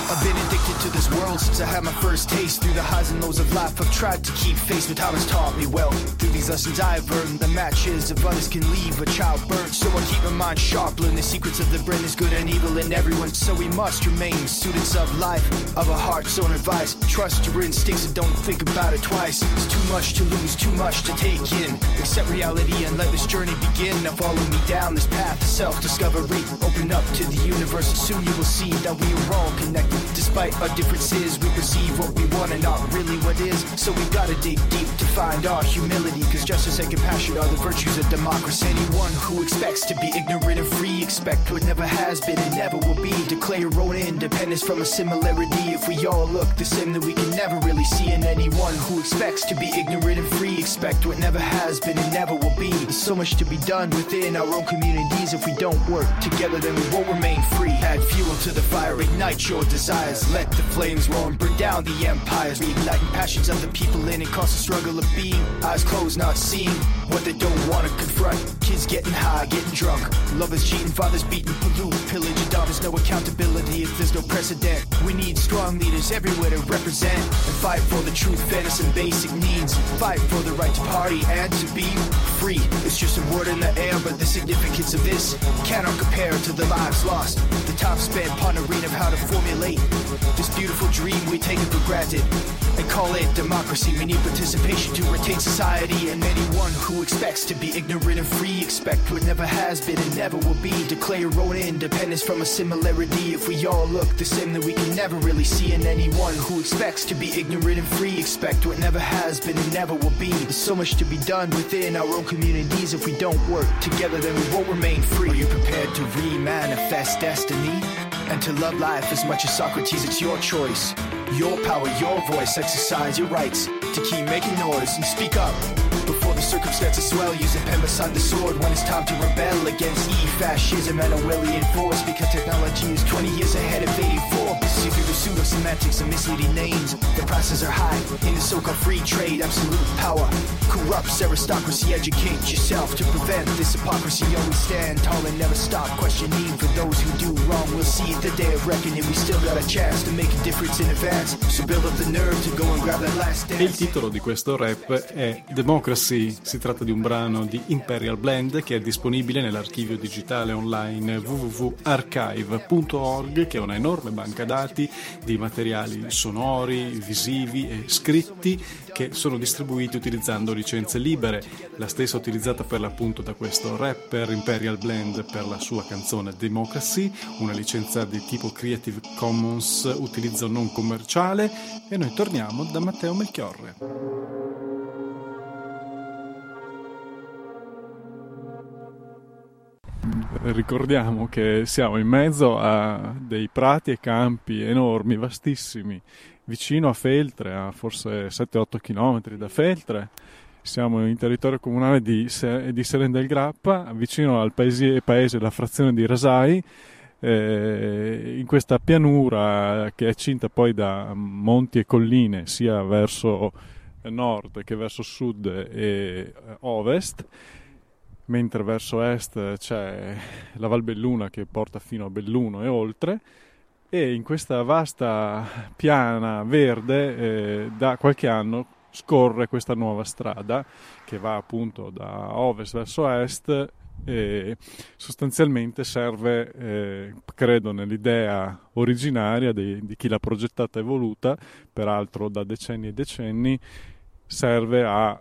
I've been addicted to this world since I had my first taste. Through the highs and lows of life I've tried to keep faith, but time has taught me well. Through these lessons I've earned, the matches of others can leave a child burnt. So I keep my mind sharp, learn the secrets of the brain. There's good and evil in everyone, so we must remain students of life, of a heart's own advice. Trust your instincts and don't think about it twice. It's too much to lose, too much to take in. Accept reality and let this journey begin. Now follow me down this path to self-discovery. Open up to the universe, and soon you will see that we are all connected. Despite our differences, we perceive what we want and not really what is. So we gotta dig deep to find our humility, cause justice and compassion are the virtues of democracy. Anyone who expects to be ignorant and free, expect what never has been and never will be. Declare your own independence from a similarity. If we all look the same, then we can never really see. And anyone who expects to be ignorant and free, expect what never has been and never will be. There's so much to be done within our own communities. If we don't work together, then we won't remain free. Add fuel to the fire, ignite your desires. Let the flames roar and burn down the empires. Reigniting passions of the people in it, constant struggle of being. Eyes closed, not seeing what they don't want to confront. Kids getting high, getting drunk. Lovers cheating, fathers beating, pollute, pillage, and there's no accountability if there's no precedent. We need strong leaders everywhere to represent and fight for the truth, fairness, and basic needs. Fight for the right to party and to be free. It's just a word in the air, but the significance of this cannot compare to the lives lost. The time spent pondering of how to formulate this beautiful dream we take it for granted and call it democracy. We need participation to retain society, and anyone who expects to be ignorant and free, expect what never has been and never will be. Declare your own independence from a similarity. If we all look the same, then we can never really see. And anyone who expects to be ignorant and free, expect what never has been and never will be. There's so much to be done within our own communities. If we don't work together, then we won't remain free. Are you prepared to re-manifest destiny and to love life as much as Socrates? It's your choice, your power, your voice. Exercise your rights to keep making noise and speak up before the circumstances swell. Use a pen beside the sword when it's time to rebel against fascism and Orwellian force, because technology is 20 years ahead of 84. See through the pseudo-semantics and misleading names. The prices are high in the so-called free trade. Absolute power corrupts aristocracy. Educate yourself to prevent this hypocrisy. Always stand tall and never stop questioning. For those who do wrong, we'll see the day of reckoning. We still got a chance to make a difference in advance. So build up the nerve to go and grab that last dance. E il titolo di questo rap è Democracy. Si tratta di un brano di Imperial Blend che è disponibile nell'archivio digitale online www.archive.org, che è una enorme banca dati di materiali sonori, visivi e scritti che sono distribuiti utilizzando licenze libere, la stessa utilizzata per l'appunto da questo rapper Imperial Blend per la sua canzone Democracy, una licenza di tipo Creative Commons, utilizzo non commerciale. E noi torniamo da Matteo Melchiorre. Ricordiamo che siamo in mezzo a dei prati e campi enormi, vastissimi, vicino a Feltre, a forse 7-8 km da Feltre. Siamo in territorio comunale di Seren del Grappa, vicino al paese la frazione di Rasai, in questa pianura che è cinta poi da monti e colline sia verso nord che verso sud e ovest, mentre verso est c'è la Val Belluna che porta fino a Belluno e oltre, e in questa vasta piana verde da qualche anno scorre questa nuova strada che va appunto da ovest verso est e sostanzialmente serve, credo nell'idea originaria di chi l'ha progettata e voluta, peraltro da decenni e decenni, serve a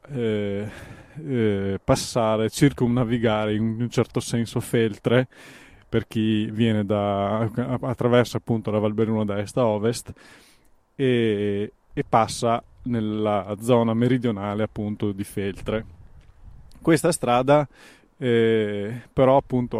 passare, circumnavigare in un certo senso Feltre per chi viene attraverso appunto la Val Belluna da est a ovest e passa nella zona meridionale appunto di Feltre. Questa strada però appunto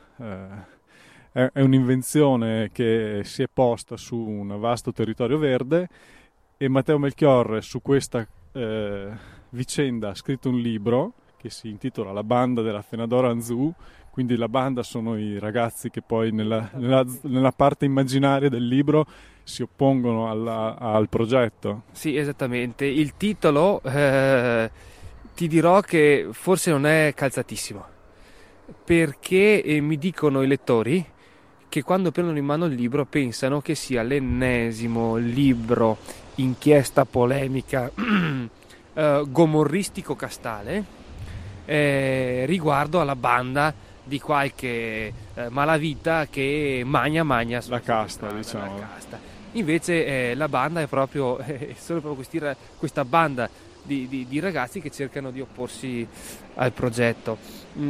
è un'invenzione che si è posta su un vasto territorio verde, e Matteo Melchiorre su questa vicenda ha scritto un libro che si intitola La banda della Fenadora Anzù. Quindi la banda sono i ragazzi che poi nella parte immaginaria del libro si oppongono al progetto. Sì, esattamente. Il titolo ti dirò che forse non è calzatissimo, perché mi dicono i lettori che quando prendono in mano il libro pensano che sia l'ennesimo libro inchiesta polemica gomorristico castale riguardo alla banda di qualche malavita che magna la casta, diciamo. la casta. Invece la banda è proprio solo proprio questa banda di ragazzi che cercano di opporsi al progetto.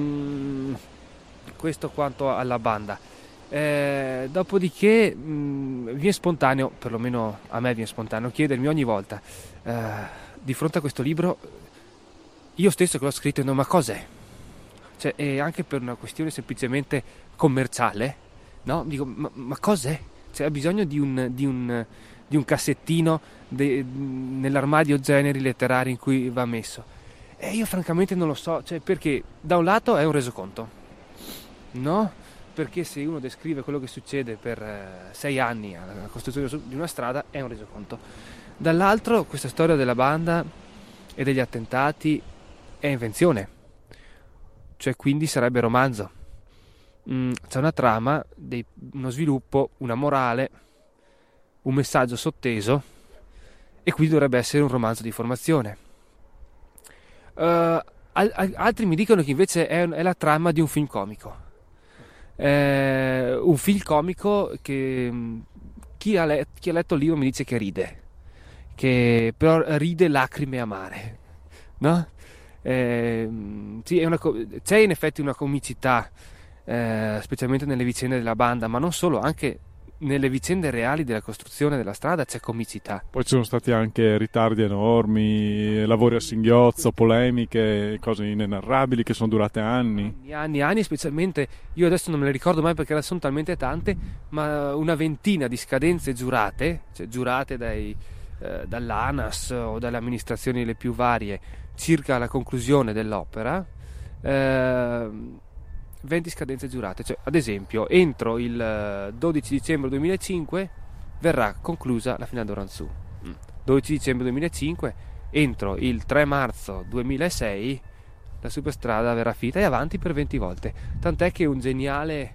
Questo quanto alla banda. Dopodiché viene spontaneo, perlomeno a me viene spontaneo, chiedermi ogni volta di fronte a questo libro, io stesso che l'ho scritto, no, ma cos'è? Cioè, e anche per una questione semplicemente commerciale, no? Dico, ma cos'è? Cioè, ha bisogno di un cassettino nell'armadio generi letterari in cui va messo. E io francamente non lo so, cioè, perché da un lato è un resoconto, no? Perché se uno descrive quello che succede per 6 anni alla costruzione di una strada è un resoconto. Dall'altro questa storia della banda e degli attentati è invenzione, cioè quindi sarebbe romanzo. C'è una trama, uno sviluppo, una morale, un messaggio sotteso e quindi dovrebbe essere un romanzo di formazione. Altri mi dicono che invece è la trama di un film comico. Un film comico che chi ha letto il libro mi dice che ride, che però ride lacrime amare, no? Sì, c'è in effetti una comicità, specialmente nelle vicende della banda, ma non solo, anche nelle vicende reali della costruzione della strada c'è comicità. Poi ci sono stati anche ritardi enormi, lavori a singhiozzo, polemiche, cose inenarrabili che sono durate anni. Anni, specialmente, io adesso non me le ricordo mai perché sono talmente tante, ma una ventina di scadenze giurate, cioè giurate dall'ANAS o dalle amministrazioni le più varie circa la conclusione dell'opera, 20 scadenze giurate, cioè ad esempio entro il 12 dicembre 2005 verrà conclusa la finale d'Oranzù, 12 dicembre 2005, entro il 3 marzo 2006 la superstrada verrà finita e avanti per 20 volte, tant'è che un geniale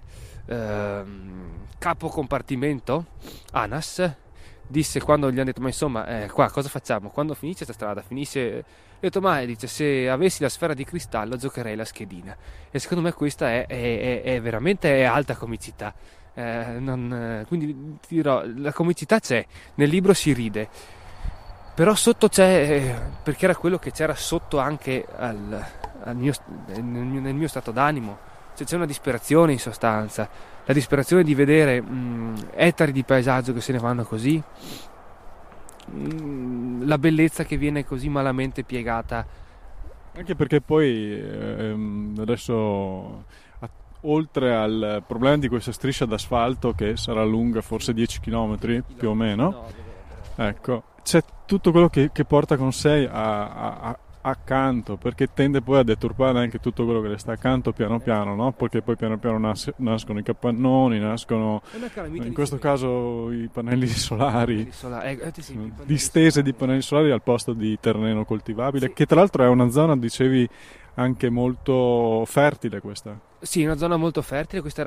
capo compartimento ANAS disse, quando gli hanno detto ma insomma qua cosa facciamo, quando finisce questa strada, finisce, ho detto ma dice, se avessi la sfera di cristallo giocherei la schedina, e secondo me questa è veramente alta comicità, quindi ti dirò, la comicità c'è, nel libro si ride, però sotto c'è, perché era quello che c'era sotto anche nel mio stato d'animo, cioè c'è una disperazione in sostanza, la disperazione di vedere ettari di paesaggio che se ne vanno così, la bellezza che viene così malamente piegata. Anche perché poi adesso, oltre al problema di questa striscia d'asfalto che sarà lunga forse 10 km più o meno, ecco, c'è tutto quello che porta con sé accanto, perché tende poi a deturpare anche tutto quello che le sta accanto piano piano, no? Perché poi piano piano nascono i capannoni, nascono in questo caso i pannelli solari, distese di pannelli solari al posto di terreno coltivabile, sì. Che tra l'altro è una zona, dicevi, anche molto fertile questa. Sì, una zona molto fertile, questi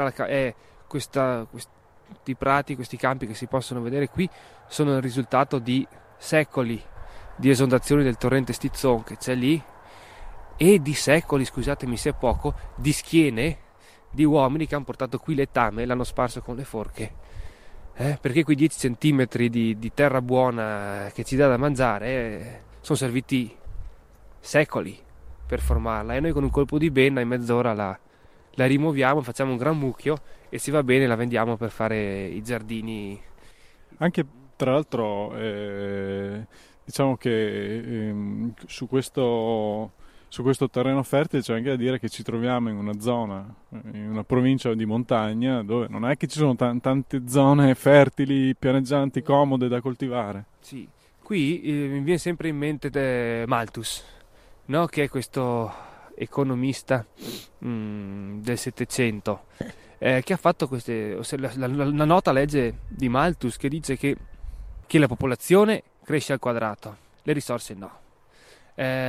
prati, questi campi che si possono vedere qui sono il risultato di secoli di esondazioni del torrente Stizzon che c'è lì e di secoli, scusatemi se è poco, di schiene di uomini che hanno portato qui letame e l'hanno sparso con le forche, perché quei 10 centimetri di terra buona che ci dà da mangiare sono serviti secoli per formarla, e noi con un colpo di benna in mezz'ora la rimuoviamo, facciamo un gran mucchio e se va bene la vendiamo per fare i giardini. Anche tra l'altro diciamo che su questo terreno fertile c'è anche da dire che ci troviamo in una zona, in una provincia di montagna dove non è che ci sono tante zone fertili, pianeggianti, comode da coltivare. Sì, qui mi viene sempre in mente Malthus, no? Che è questo economista del Settecento che ha fatto la nota legge di Malthus che dice che la popolazione cresce al quadrato, le risorse no.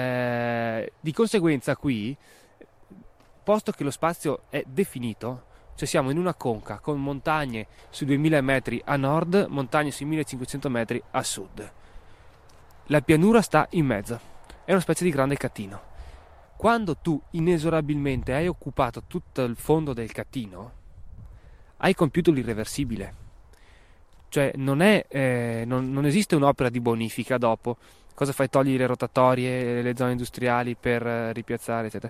Di conseguenza qui, posto che lo spazio è definito, cioè siamo in una conca con montagne sui 2000 metri a nord, montagne sui 1500 metri a sud. La pianura sta in mezzo, è una specie di grande catino. Quando tu inesorabilmente hai occupato tutto il fondo del catino, hai compiuto l'irreversibile. Cioè non esiste un'opera di bonifica dopo. Cosa fai? Togli le rotatorie, le zone industriali per ripiazzare, eccetera.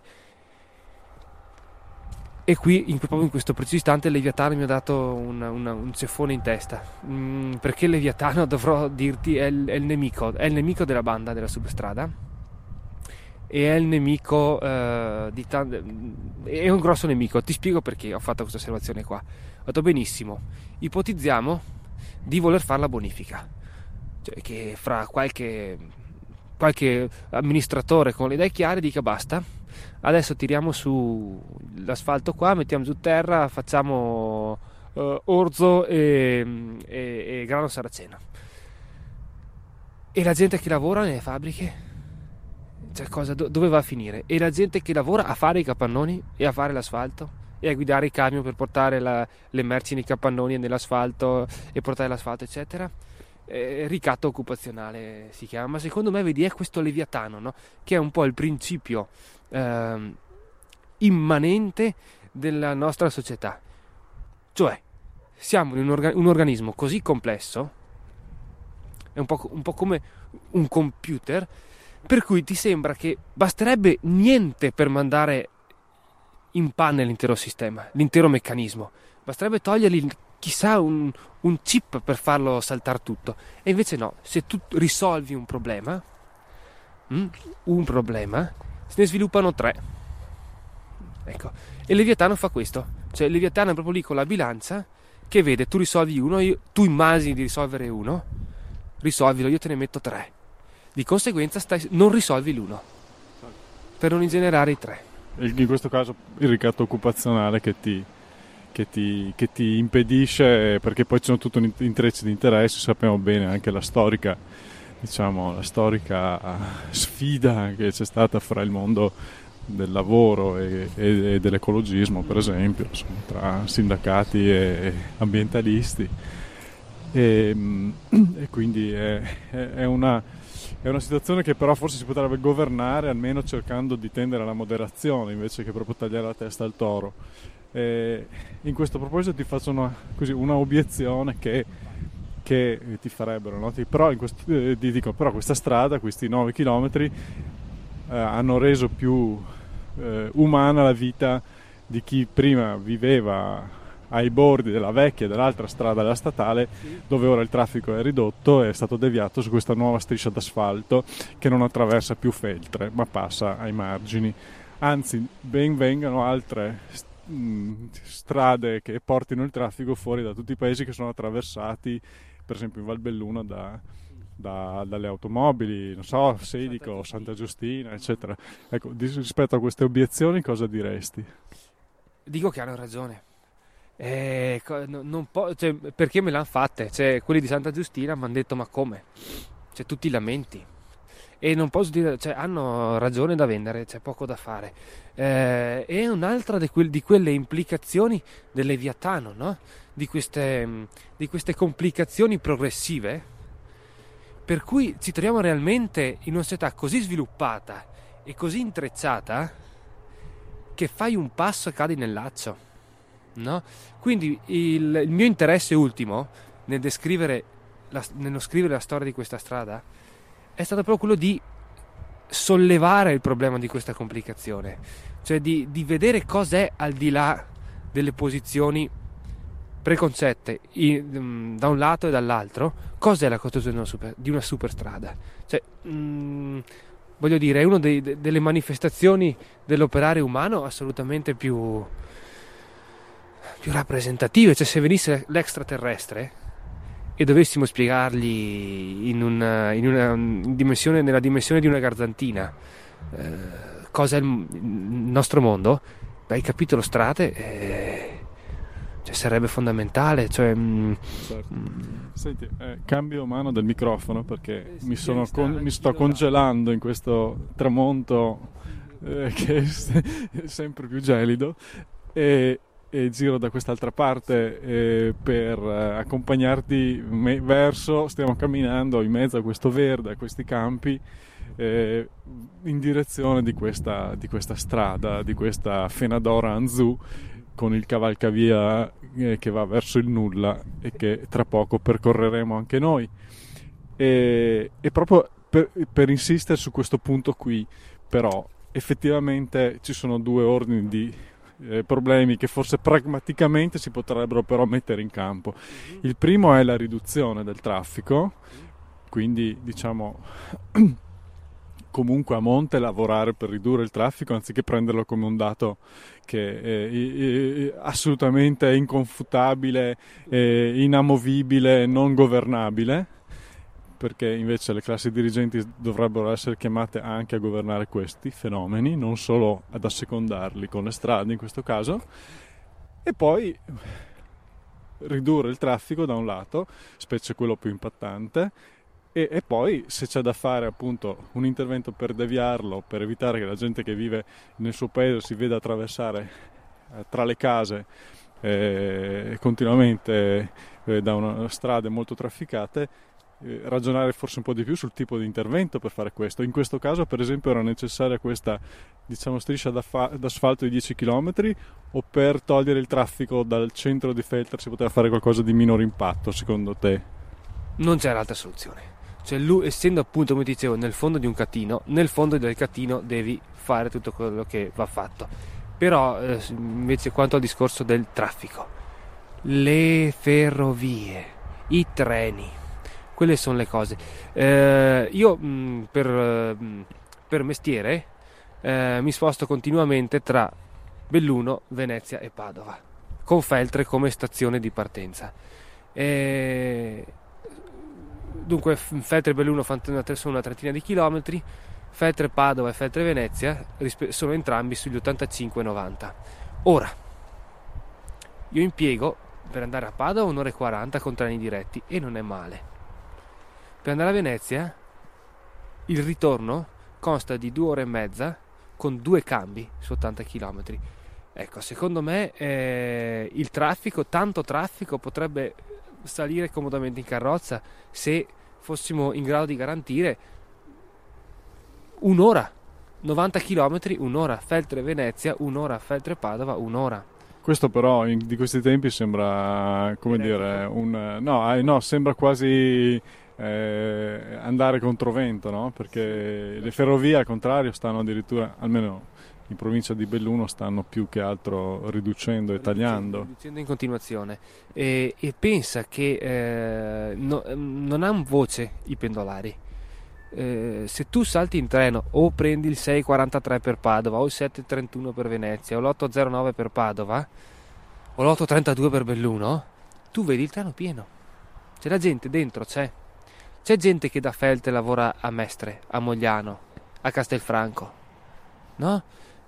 E qui, proprio in questo preciso istante, il Leviatano mi ha dato un ceffone in testa. Perché il Leviatano, dovrò dirti, è il nemico della banda della Superstrada. E è il nemico è un grosso nemico. Ti spiego perché ho fatto questa osservazione qua. Ho detto: benissimo, ipotizziamo di voler fare la bonifica, cioè che fra qualche amministratore con le idee chiare dica: basta, adesso tiriamo su l'asfalto qua, mettiamo giù terra, facciamo orzo e grano saraceno. E la gente che lavora nelle fabbriche, cioè dove va a finire? E la gente che lavora a fare i capannoni e a fare l'asfalto e a guidare i camion per portare le merci nei capannoni e nell'asfalto e portare l'asfalto, eccetera. Ricatto occupazionale si chiama. Ma secondo me, vedi, è questo Leviatano, no? Che è un po' il principio immanente della nostra società. Cioè, siamo in un organismo così complesso, è un po' come un computer, per cui ti sembra che basterebbe niente per mandare in panne l'intero sistema, l'intero meccanismo. Basterebbe togliergli chissà un chip per farlo saltare tutto. E invece no, se tu risolvi un problema, se ne sviluppano 3. Ecco. E il Leviatano fa questo. Cioè il Leviatano è proprio lì con la bilancia che vede: tu risolvi uno, tu immagini di risolvere uno, risolvilo, io te ne metto 3. Di conseguenza non risolvi l'1 per non ingenerare i 3. In questo caso il ricatto occupazionale che ti impedisce, perché poi c'è tutto un intreccio di interessi. Sappiamo bene anche la storica sfida che c'è stata fra il mondo del lavoro e dell'ecologismo, per esempio, insomma, tra sindacati e ambientalisti, e quindi è una situazione che però forse si potrebbe governare almeno cercando di tendere alla moderazione invece che proprio tagliare la testa al toro. In questo proposito ti faccio una obiezione che ti farebbero, no? Però questa strada, questi 9 chilometri hanno reso più umana la vita di chi prima viveva ai bordi della vecchia e dell'altra strada, della statale, dove ora il traffico è ridotto e è stato deviato su questa nuova striscia d'asfalto che non attraversa più Feltre ma passa ai margini. Anzi, ben vengano altre strade che portino il traffico fuori da tutti i paesi che sono attraversati, per esempio in Valbelluna, dalle automobili, non so, Sedico, Santa Giustina, eccetera. Ecco, rispetto a queste obiezioni cosa diresti? Dico che hanno ragione. Cioè, perché me l'hanno fatte? Cioè, quelli di Santa Giustina mi hanno detto: ma come? Cioè, tutti lamenti. E non posso dire, cioè, hanno ragione da vendere, c'è poco da fare. È un'altra di quelle implicazioni del Leviatano, no? Di queste complicazioni progressive, per cui ci troviamo realmente in una società così sviluppata e così intrecciata che fai un passo e cadi nel laccio, no? Quindi il mio interesse ultimo nello scrivere la storia di questa strada è stato proprio quello di sollevare il problema di questa complicazione, cioè di vedere cos'è al di là delle posizioni preconcette da un lato e dall'altro, cos'è la costruzione di una superstrada. Cioè, voglio dire, è una delle manifestazioni dell'operare umano assolutamente più rappresentative. Cioè, se venisse l'extraterrestre e dovessimo spiegargli nella dimensione di una garzantina cosa è il nostro mondo, hai capito strade, cioè sarebbe fondamentale. Cioè, certo. Senti, cambio mano del microfono perché mi sto congelando in questo tramonto che è sempre più gelido, e e giro da quest'altra parte per accompagnarti verso, stiamo camminando in mezzo a questo verde, a questi campi, in direzione di questa strada, di questa Fenadora Anzou, con il cavalcavia che va verso il nulla e che tra poco percorreremo anche noi. E proprio per insistere su questo punto qui, però effettivamente ci sono due ordini di problemi che forse pragmaticamente si potrebbero però mettere in campo. Il primo è la riduzione del traffico, quindi diciamo comunque a monte lavorare per ridurre il traffico anziché prenderlo come un dato che è assolutamente inconfutabile, inamovibile, non governabile, perché invece le classi dirigenti dovrebbero essere chiamate anche a governare questi fenomeni, non solo ad assecondarli con le strade in questo caso, e poi ridurre il traffico da un lato, specie quello più impattante, e poi se c'è da fare appunto un intervento per deviarlo, per evitare che la gente che vive nel suo paese si veda attraversare tra le case continuamente da strade molto trafficate, ragionare forse un po' di più sul tipo di intervento per fare questo. In questo caso per esempio era necessaria questa, diciamo, striscia d'asfalto di 10 km, o per togliere il traffico dal centro di Feltre si poteva fare qualcosa di minore impatto secondo te? Non c'era altra soluzione. Cioè lui, essendo appunto, come dicevo, nel fondo di un catino, nel fondo del catino devi fare tutto quello che va fatto. Però invece quanto al discorso del traffico, le ferrovie, i treni, quelle sono le cose. Io per mestiere mi sposto continuamente tra Belluno, Venezia e Padova, con Feltre come stazione di partenza. Dunque Feltre e Belluno fanno una trentina di chilometri, Feltre Padova e Feltre Venezia sono entrambi sugli 85-90. Ora io impiego per andare a Padova 1 ora e 40 con treni diretti, e non è male. Per andare a Venezia il ritorno consta di 2 ore e mezza con 2 cambi su 80 km. Ecco, secondo me il traffico, tanto traffico, potrebbe salire comodamente in carrozza se fossimo in grado di garantire un'ora, 90 km, un'ora, Feltre Venezia, un'ora, Feltre Padova, un'ora. Questo però di questi tempi sembra, come dire, sembra quasi andare controvento, no? Perché le ferrovie al contrario stanno addirittura, almeno in provincia di Belluno, stanno più che altro riducendo e tagliando. Riducendo in continuazione. E pensa che non hanno voce i pendolari. Se tu salti in treno o prendi il 6,43 per Padova o il 7,31 per Venezia o l'8,09 per Padova o l'8,32 per Belluno, tu vedi il treno pieno, c'è la gente dentro, c'è gente che da Feltre lavora a Mestre, a Mogliano, a Castelfranco, no?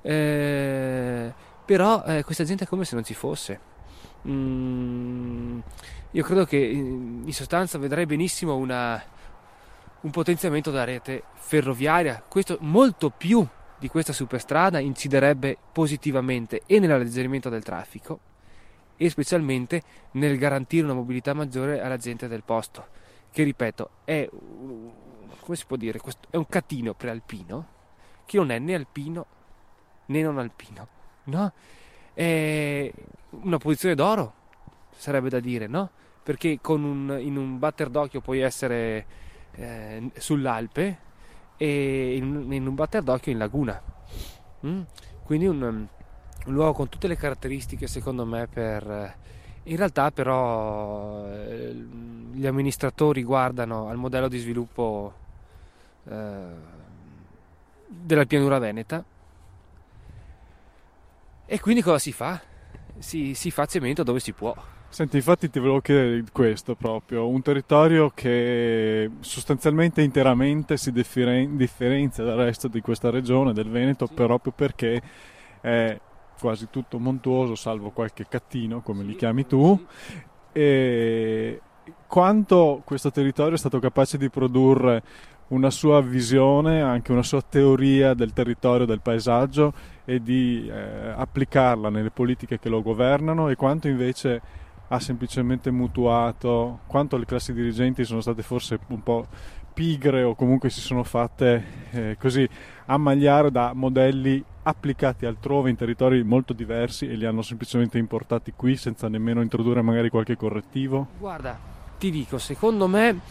Però questa gente è come se non ci fosse. Io credo che in sostanza vedrei benissimo un potenziamento della rete ferroviaria. Questo, molto più di questa superstrada, inciderebbe positivamente e nell'alleggerimento del traffico e specialmente nel garantire una mobilità maggiore alla gente del posto, che ripeto è, come si può dire, è un catino prealpino che non è né alpino né non alpino, no? È una posizione d'oro, sarebbe da dire, no? Perché in un batter d'occhio puoi essere sull'Alpe e in un batter d'occhio in laguna. Quindi un luogo con tutte le caratteristiche, secondo me, in realtà però gli amministratori guardano al modello di sviluppo della pianura veneta, e quindi cosa si fa? Si fa cemento dove si può. Senti, infatti ti volevo chiedere questo proprio, un territorio che sostanzialmente interamente si differenzia dal resto di questa regione, del Veneto, sì, proprio perché è quasi tutto montuoso, salvo qualche cattino, come li chiami tu, e quanto questo territorio è stato capace di produrre una sua visione, anche una sua teoria del territorio, del paesaggio, e di applicarla nelle politiche che lo governano, e quanto invece ha semplicemente mutuato, quanto le classi dirigenti sono state forse un po' pigre, o comunque si sono fatte così ammagliare da modelli applicati altrove in territori molto diversi e li hanno semplicemente importati qui senza nemmeno introdurre magari qualche correttivo? Guarda, ti dico, secondo me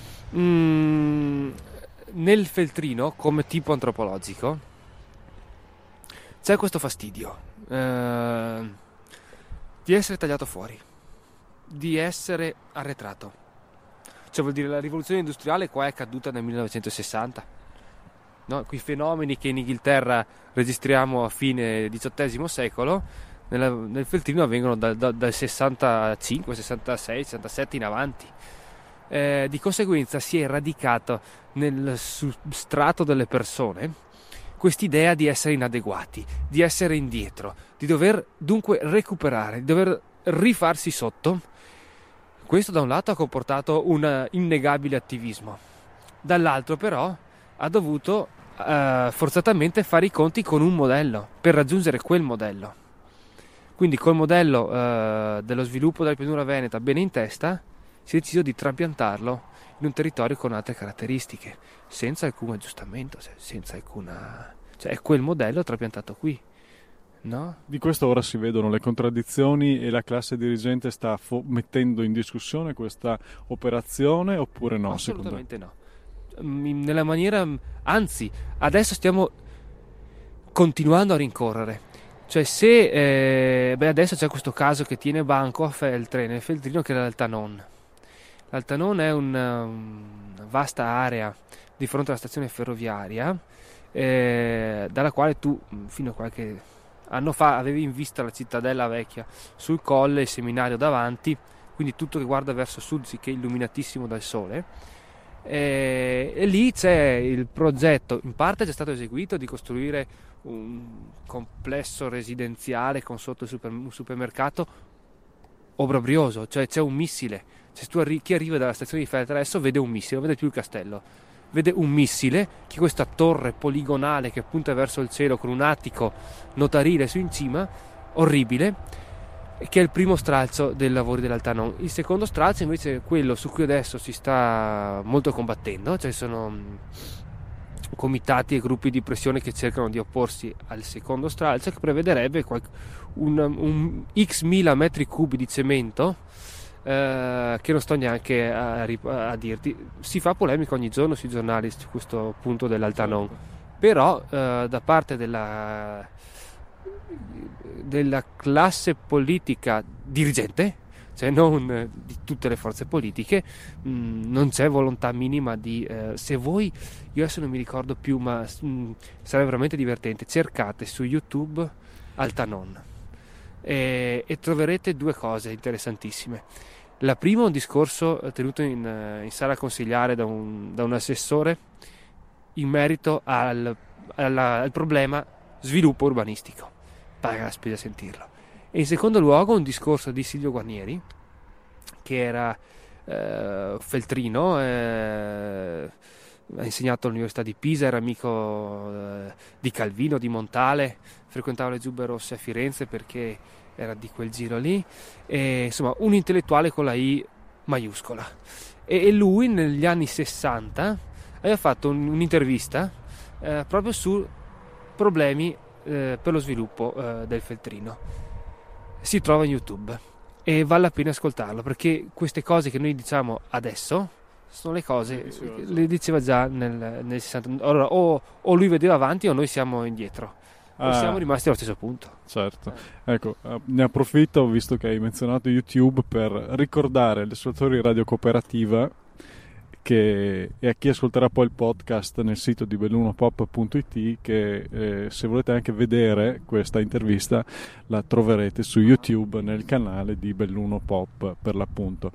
nel feltrino, come tipo antropologico, c'è questo fastidio di essere tagliato fuori, di essere arretrato. Cioè, vuol dire, la rivoluzione industriale qua è caduta nel 1960, no? Quei fenomeni che in Inghilterra registriamo a fine XVIII secolo nel feltrino avvengono dal 65, 66, 67 in avanti. Di conseguenza si è radicato nel substrato delle persone quest'idea di essere inadeguati, di essere indietro, di dover dunque recuperare, di dover rifarsi sotto. Questo da un lato ha comportato un innegabile attivismo, dall'altro però ha dovuto forzatamente fare i conti con un modello per raggiungere quel modello. Quindi col modello dello sviluppo della pianura veneta bene in testa si è deciso di trapiantarlo in un territorio con altre caratteristiche, senza alcun aggiustamento, senza alcuna... cioè è quel modello trapiantato qui, no? Di questo ora si vedono le contraddizioni, e la classe dirigente sta mettendo in discussione questa operazione, oppure no? Assolutamente no. Nella maniera, anzi, adesso stiamo continuando a rincorrere. Cioè se adesso c'è questo caso che tiene banco a Feltre, nel feltrino, che è l'Altanon. L'Altanon è una vasta area di fronte alla stazione ferroviaria, dalla quale tu fino a qualche anno fa avevi in vista la cittadella vecchia sul colle, il seminario davanti, quindi tutto che guarda verso sud, sì, che è illuminatissimo dal sole. E lì c'è il progetto, in parte è già stato eseguito, di costruire un complesso residenziale con sotto un supermercato obbrobrioso, cioè c'è un missile. Cioè, chi arriva dalla stazione di Feltre adesso vede un missile, non vede più il castello, vede un missile, che è questa torre poligonale che punta verso il cielo con un attico notarile su in cima, orribile, che è il primo stralcio dei lavori dell'Altanon. Il secondo stralcio invece è quello su cui adesso si sta molto combattendo, cioè sono comitati e gruppi di pressione che cercano di opporsi al secondo stralcio, che prevederebbe un x mila metri cubi di cemento, che non sto neanche a dirti. Si fa polemica ogni giorno sui giornali su questo punto dell'Altanon, però da parte della classe politica dirigente, cioè non di tutte le forze politiche, non c'è volontà minima di se voi, io adesso non mi ricordo più, ma sarebbe veramente divertente, cercate su YouTube Altanon e troverete due cose interessantissime. La prima è un discorso tenuto in sala consigliare da un assessore in merito al problema sviluppo urbanistico. Paga la spesa a sentirlo. E in secondo luogo un discorso di Silvio Guarnieri, che era feltrino, ha insegnato all'Università di Pisa, era amico di Calvino, di Montale, frequentava le Giubbe Rosse a Firenze perché era di quel giro lì, e, insomma, un intellettuale con la I maiuscola. E lui negli anni 60 aveva fatto un'intervista proprio su problemi per lo sviluppo del feltrino. Si trova in YouTube e vale la pena ascoltarlo, perché queste cose che noi diciamo adesso sono le cose le diceva già nel 60. Allora o lui vedeva avanti o noi siamo indietro, o siamo rimasti allo stesso punto. Certo. Ecco, ne approfitto, visto che hai menzionato YouTube, per ricordare agli ascoltatori di Radio Cooperativa e a chi ascolterà poi il podcast nel sito di bellunopop.it che se volete anche vedere questa intervista la troverete su YouTube nel canale di Belluno Pop, per l'appunto.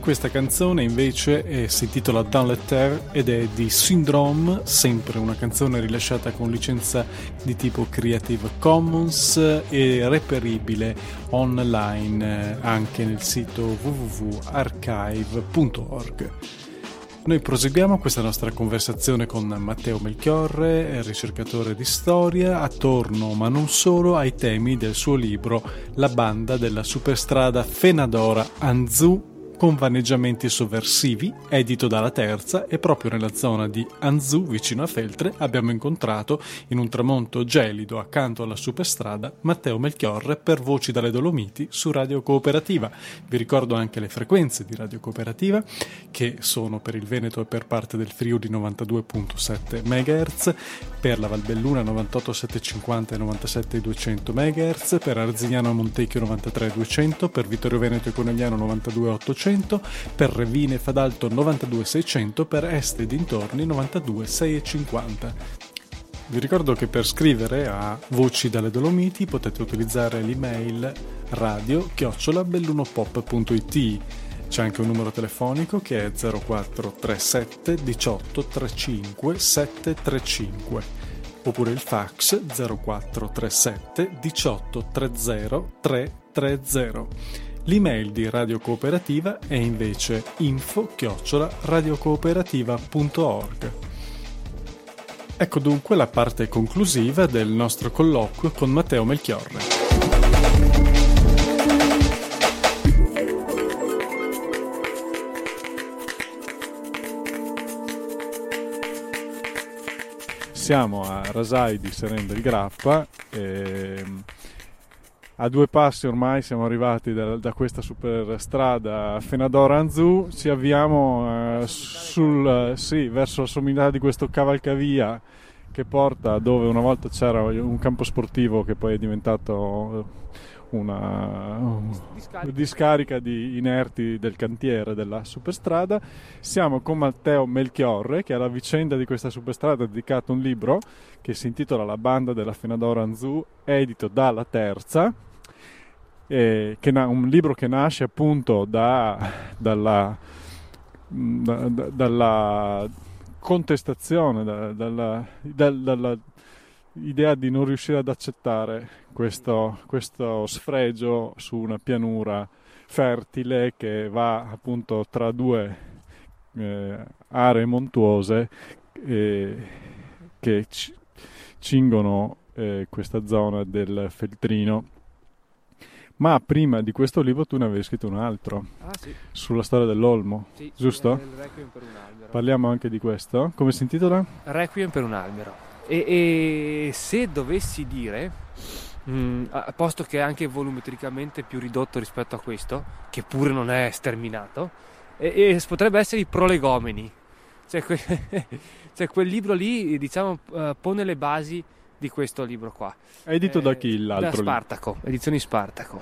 Questa canzone invece si intitola Dans le Terre ed è di Syndrome, sempre una canzone rilasciata con licenza di tipo Creative Commons e reperibile online anche nel sito www.archive.org. Noi proseguiamo questa nostra conversazione con Matteo Melchiorre, ricercatore di storia, attorno ma non solo ai temi del suo libro La banda della superstrada Fenadora-Anzou con vaneggiamenti sovversivi, edito dalla Terza, e proprio nella zona di Anzou, vicino a Feltre, abbiamo incontrato, in un tramonto gelido accanto alla superstrada, Matteo Melchiorre per Voci dalle Dolomiti su Radio Cooperativa. Vi ricordo anche le frequenze di Radio Cooperativa, che sono per il Veneto e per parte del Friuli 92.7 MHz, per la Valbelluna 98.750 e 97.200 MHz, per Arzignano Montecchio 93.200, per Vittorio Veneto e Conegliano 92.800, per Revine e Fadalto 92.600, per Este e dintorni 92.650. Vi ricordo che per scrivere a Voci dalle Dolomiti potete utilizzare l'email radio@bellunopop.it. C'è anche un numero telefonico che è 0437 18 35 735 oppure il fax 0437 18 30 330. L'email di Radio Cooperativa è invece info@radiocooperativa.org. Ecco dunque la parte conclusiva del nostro colloquio con Matteo Melchiorre. Siamo a Rasai di Seren del Grappa. A 2 passi ormai siamo arrivati da questa superstrada Fenadora-Anzou, ci avviamo verso la sommità di questo cavalcavia che porta dove una volta c'era un campo sportivo che poi è diventato una discarica di inerti del cantiere della superstrada. Siamo con Matteo Melchiorre, che alla vicenda di questa superstrada ha dedicato un libro che si intitola La banda della Fenadora-Anzou, edito dalla Terza, un libro che nasce appunto dalla contestazione, dalla idea di non riuscire ad accettare questo sfregio su una pianura fertile che va appunto tra due aree montuose che cingono questa zona del Feltrino. Ma prima di questo libro tu ne avevi scritto un altro, sì, sulla storia dell'olmo, sì, giusto? Il Requiem per un albero. Parliamo anche di questo. Come si intitola? Requiem per un albero. E se dovessi dire, posto che è anche volumetricamente più ridotto rispetto a questo, che pure non è sterminato, potrebbe essere i prolegomeni, cioè quel libro lì, diciamo, pone le basi di questo libro qua. È edito da chi l'altro? Da Spartaco, Edizioni Spartaco.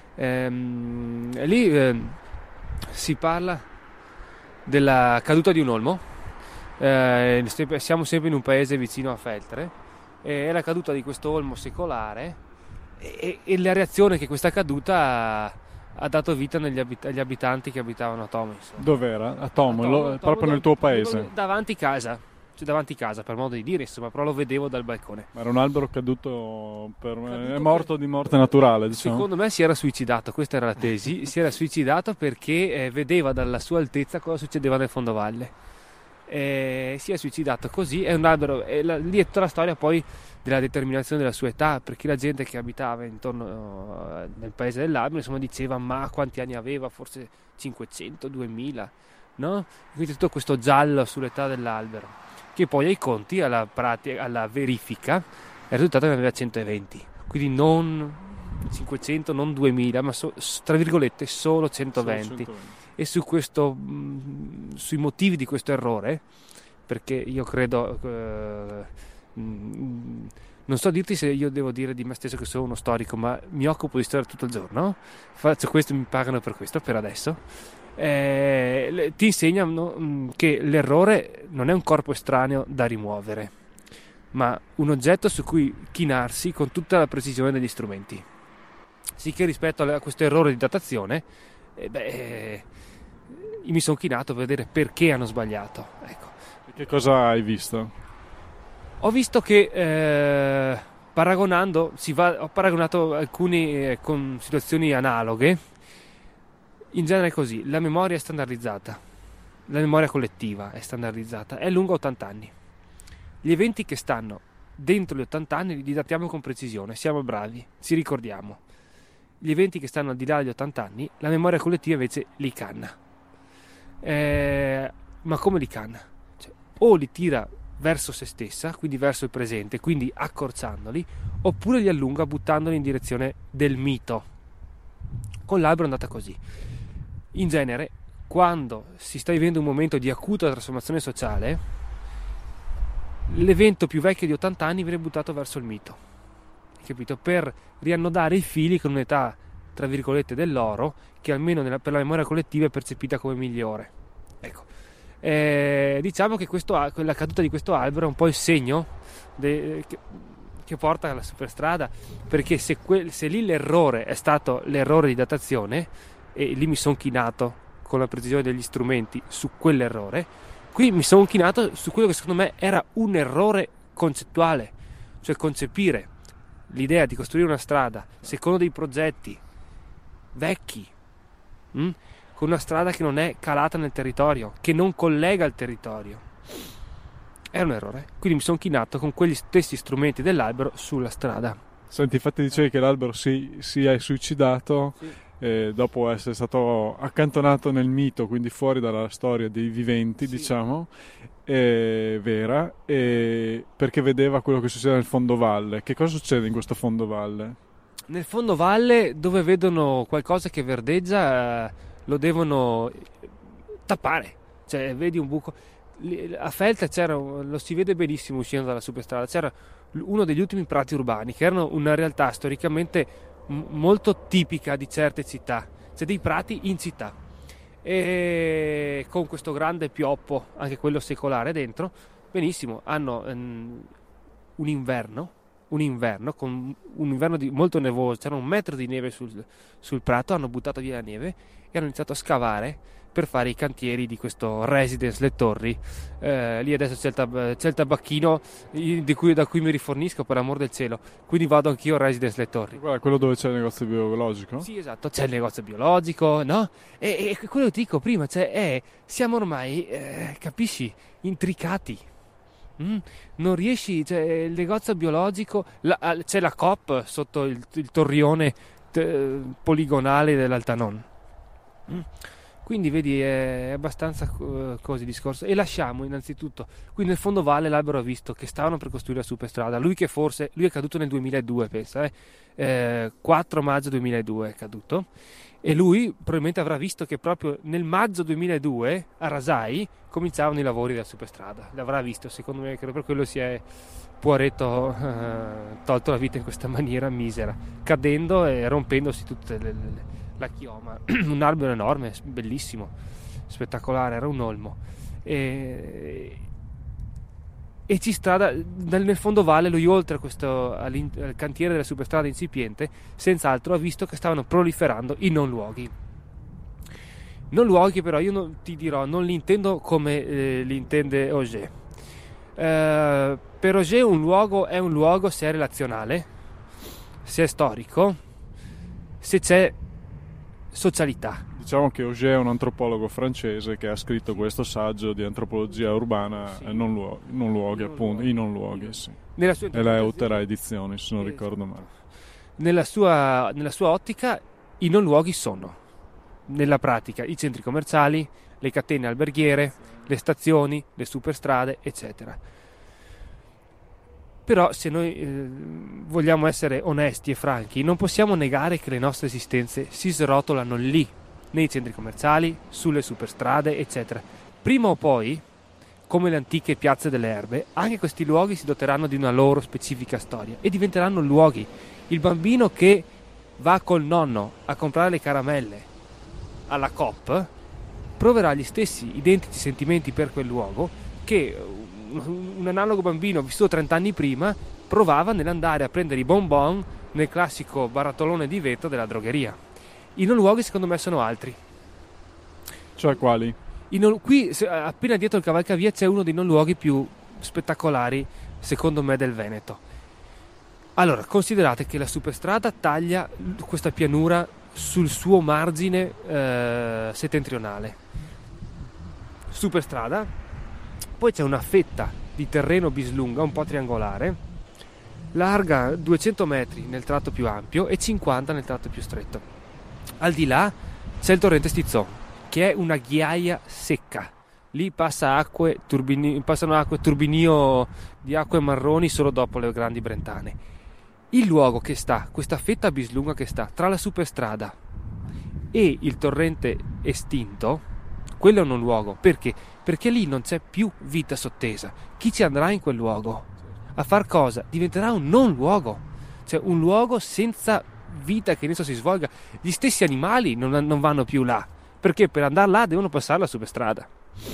Lì si parla della caduta di un olmo. Siamo sempre in un paese vicino a Feltre. È la caduta di questo olmo secolare e la reazione che questa caduta ha dato vita agli abitanti che abitavano a Tomo. Dov'era? A Tomo, proprio nel tuo paese? Davanti casa. Cioè davanti casa, per modo di dire, insomma, però lo vedevo dal balcone. Ma era un albero caduto è morto di morte naturale, diciamo. Secondo me si era suicidato, questa era la tesi. Si era suicidato perché vedeva dalla sua altezza cosa succedeva nel fondovalle. Si è suicidato così. È un albero, lì è tutta la storia poi della determinazione della sua età, perché la gente che abitava intorno nel paese dell'albero, insomma, diceva ma quanti anni aveva, forse 500, 2000, no? Quindi tutto questo giallo sull'età dell'albero, che poi ai conti, alla verifica, è risultato che ne aveva 120, quindi non 500, non 2000, ma tra virgolette solo 120. E su questo, sui motivi di questo errore, perché io credo, non so dirti se io devo dire di me stesso che sono uno storico, ma mi occupo di storia tutto il giorno, faccio questo, mi pagano per questo per adesso. Ti insegnano che l'errore non è un corpo estraneo da rimuovere, ma un oggetto su cui chinarsi con tutta la precisione degli strumenti. Sì, che rispetto a questo errore di datazione, mi sono chinato per vedere perché hanno sbagliato. Ecco. E che cosa hai visto? Ho visto che ho paragonato alcuni con situazioni analoghe. In genere è così, la memoria è standardizzata, la memoria collettiva è standardizzata, è lunga 80 anni. Gli eventi che stanno dentro gli 80 anni li datiamo con precisione, siamo bravi, ci ricordiamo. Gli eventi che stanno al di là degli 80 anni, la memoria collettiva invece li canna. Ma come li canna? Cioè, o li tira verso se stessa, quindi verso il presente, quindi accorciandoli, oppure li allunga buttandoli in direzione del mito. Con l'albero è andata così. In genere, quando si sta vivendo un momento di acuta trasformazione sociale, l'evento più vecchio di 80 anni viene buttato verso il mito, capito? Per riannodare i fili con un'età, tra virgolette, dell'oro, che almeno per la memoria collettiva è percepita come migliore. Ecco. Diciamo che la caduta di questo albero è un po' il segno che porta alla superstrada, perché se lì l'errore è stato l'errore di datazione, e lì mi sono chinato con la precisione degli strumenti su quell'errore, qui mi sono chinato su quello che secondo me era un errore concettuale, cioè concepire l'idea di costruire una strada secondo dei progetti vecchi, con una strada che non è calata nel territorio, che non collega il territorio. È un errore. Quindi mi sono chinato con quegli stessi strumenti dell'albero sulla strada. Senti, infatti dicevi che l'albero si è suicidato, sì, dopo essere stato accantonato nel mito, quindi fuori dalla storia dei viventi, sì, diciamo, vera, perché vedeva quello che succede nel fondovalle. Che cosa succede in questo fondovalle? Nel fondovalle, dove vedono qualcosa che verdeggia, lo devono tappare, cioè vedi un buco. A Feltre lo si vede benissimo uscendo dalla superstrada, c'era uno degli ultimi prati urbani che erano una realtà storicamente molto tipica di certe città, cioè dei prati in città, e con questo grande pioppo, anche quello secolare dentro. Benissimo, hanno un inverno molto nevoso, c'era 1 metro di neve sul prato, hanno buttato via la neve e hanno iniziato a scavare per fare i cantieri di questo Residence Le Torri. Lì adesso c'è il tabacchino da cui mi rifornisco, per amor del cielo, quindi vado anch'io a Residence Le Torri. Guarda, quello dove c'è il negozio biologico? Sì, esatto, c'è il negozio biologico, no? E quello che ti dico prima, siamo ormai, capisci, intricati. Non riesci, cioè il negozio biologico, c'è la Coop sotto il torrione poligonale dell'Altanon. Quindi vedi, è abbastanza così il discorso. E lasciamo innanzitutto, qui nel fondovalle l'albero ha visto che stavano per costruire la superstrada. Lui è caduto nel 2002, pensa, 4 maggio 2002 è caduto, e lui probabilmente avrà visto che proprio nel maggio 2002 a Rasai cominciavano i lavori della superstrada. L'avrà visto, secondo me, credo per quello si è Poiretto tolto la vita in questa maniera misera, cadendo e rompendosi tutte la chioma. Un albero enorme, bellissimo, spettacolare, era un olmo, e ci strada nel fondovalle. Lui, oltre a al cantiere della superstrada incipiente, senz'altro ha visto che stavano proliferando i non luoghi, però io ti dirò, non li intendo come li intende Auger. Per Auger un luogo è un luogo se è relazionale, se è storico, se c'è socialità. Diciamo che Auger è un antropologo francese che ha scritto questo saggio di antropologia urbana, sì, non luoghi, appunto, i non luoghi, sì. E la Eutera Edizioni, se non ricordo male. Nella sua ottica i non luoghi sono, nella pratica, i centri commerciali, le catene alberghiere, le stazioni, le superstrade, eccetera. Però se noi vogliamo essere onesti e franchi, non possiamo negare che le nostre esistenze si srotolano lì, nei centri commerciali, sulle superstrade, eccetera. Prima o poi, come le antiche piazze delle erbe, anche questi luoghi si doteranno di una loro specifica storia e diventeranno luoghi. Il bambino che va col nonno a comprare le caramelle alla Coop proverà gli stessi identici sentimenti per quel luogo che un analogo bambino vissuto 30 anni prima provava nell'andare a prendere i bonbon nel classico barattolone di vetro della drogheria. I non luoghi, secondo me, sono altri. Cioè quali? Qui, appena dietro il cavalcavia, c'è uno dei non luoghi più spettacolari, secondo me, del Veneto. Allora, considerate che la superstrada taglia questa pianura sul suo margine settentrionale. Superstrada, poi c'è una fetta di terreno bislunga, un po' triangolare, larga 200 metri nel tratto più ampio e 50 nel tratto più stretto. Al di là c'è il torrente Stizzò, che è una ghiaia secca. Lì passano acque, turbinio di acque marroni solo dopo le grandi brentane. Il luogo che sta, questa fetta bislunga che sta tra la superstrada e il torrente estinto, quello è un luogo. Perché? Perché lì non c'è più vita sottesa. Chi ci andrà in quel luogo? A far cosa? Diventerà un non luogo, cioè un luogo senza vita che in esso si svolga. Gli stessi animali non vanno più là, perché per andare là devono passare la superstrada.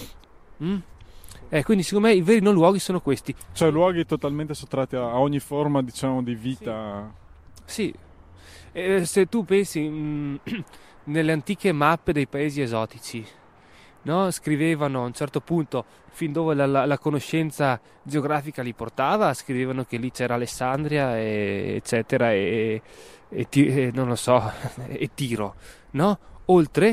Quindi secondo me i veri non luoghi sono questi, cioè luoghi totalmente sottratti a ogni forma, diciamo, di vita. Sì. Se tu pensi nelle antiche mappe dei paesi esotici, no? Scrivevano a un certo punto, fin dove la conoscenza geografica li portava, scrivevano che lì c'era Alessandria eccetera e non lo so, e Tiro, no? Oltre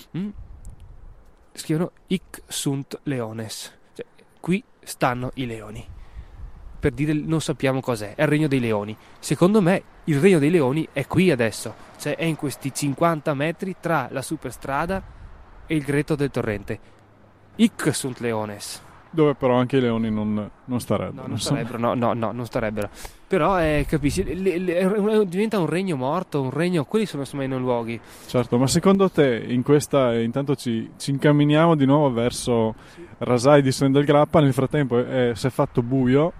scrivono hic sunt leones, cioè, qui stanno i leoni, per dire non sappiamo cos'è, è il regno dei leoni. Secondo me il regno dei leoni è qui adesso, cioè è in questi 50 metri tra la superstrada e il greto del torrente. Hic sunt leones, dove però anche i leoni non starebbero. Non starebbero. Però capisci, diventa un regno morto, un regno, quelli sono insomma i non luoghi. Certo, ma secondo te in questa, intanto ci incamminiamo di nuovo verso Rasai di San del Grappa, nel frattempo si è fatto buio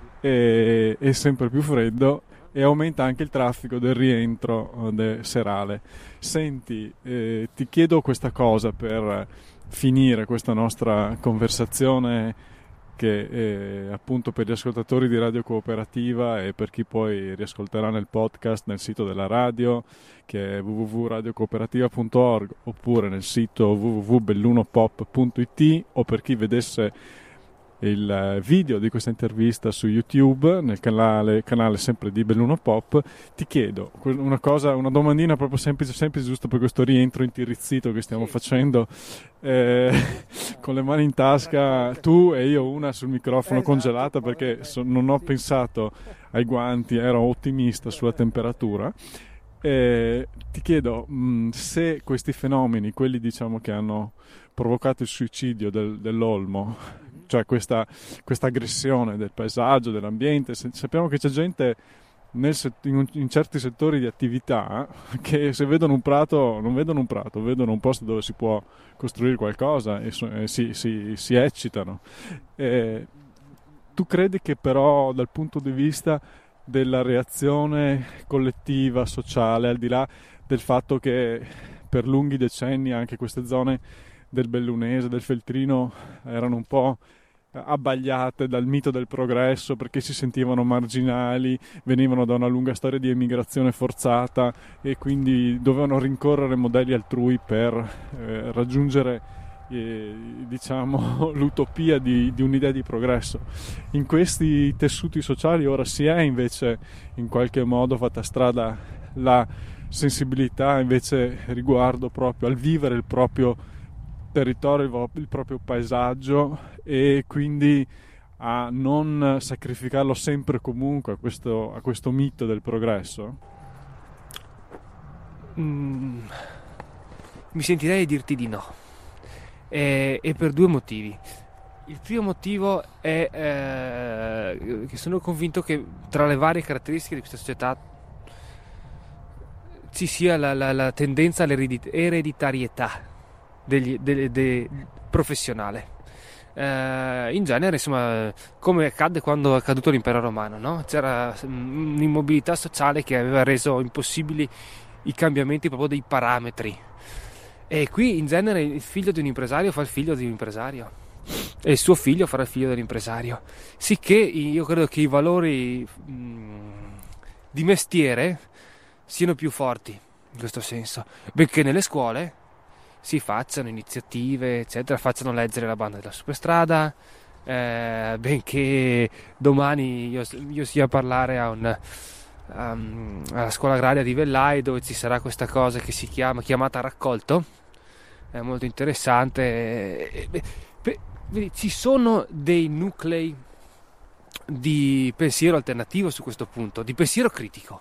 e è sempre più freddo e aumenta anche il traffico del rientro serale. Senti, ti chiedo questa cosa per finire questa nostra conversazione, che appunto per gli ascoltatori di Radio Cooperativa e per chi poi riascolterà nel podcast nel sito della radio, che è www.radiocooperativa.org, oppure nel sito www.bellunopop.it, o per chi vedesse il video di questa intervista su YouTube nel canale sempre di Belluno Pop. Ti chiedo una cosa, una domandina proprio semplice, giusto per questo rientro intirizzito che stiamo facendo, con le mani in tasca, tu e io una sul microfono congelata perché non ho pensato ai guanti, ero ottimista sulla temperatura. Ti chiedo se questi fenomeni, quelli diciamo che hanno provocato il suicidio dell'olmo, cioè questa aggressione del paesaggio, dell'ambiente, sappiamo che c'è gente in certi settori di attività che se vedono un prato non vedono un prato, vedono un posto dove si può costruire qualcosa e si eccitano. Tu credi che però dal punto di vista della reazione collettiva, sociale, al di là del fatto che per lunghi decenni anche queste zone del Bellunese, del Feltrino erano un po' abbagliate dal mito del progresso perché si sentivano marginali, venivano da una lunga storia di emigrazione forzata e quindi dovevano rincorrere modelli altrui per raggiungere diciamo l'utopia di un'idea di progresso. In questi tessuti sociali ora si è invece in qualche modo fatta strada la sensibilità invece riguardo proprio al vivere il proprio territorio, il proprio paesaggio, e quindi a non sacrificarlo sempre comunque a questo mito del progresso? Mi sentirei di dirti di no, e per due motivi. Il primo motivo è che sono convinto che tra le varie caratteristiche di questa società ci sia la tendenza all'ereditarietà professionale. In genere, insomma, come accadde quando è caduto l'impero romano, no? C'era un'immobilità sociale che aveva reso impossibili i cambiamenti proprio dei parametri, e qui in genere il figlio di un impresario fa il figlio di un impresario e il suo figlio farà il figlio dell'impresario, sicché io credo che i valori di mestiere siano più forti in questo senso, benché nelle scuole si facciano iniziative, eccetera, facciano leggere la banda della Superstrada, benché domani io sia a parlare alla scuola agraria di Vellai, dove ci sarà questa cosa che si chiamata raccolto. È molto interessante. Ci sono dei nuclei di pensiero alternativo su questo punto, di pensiero critico.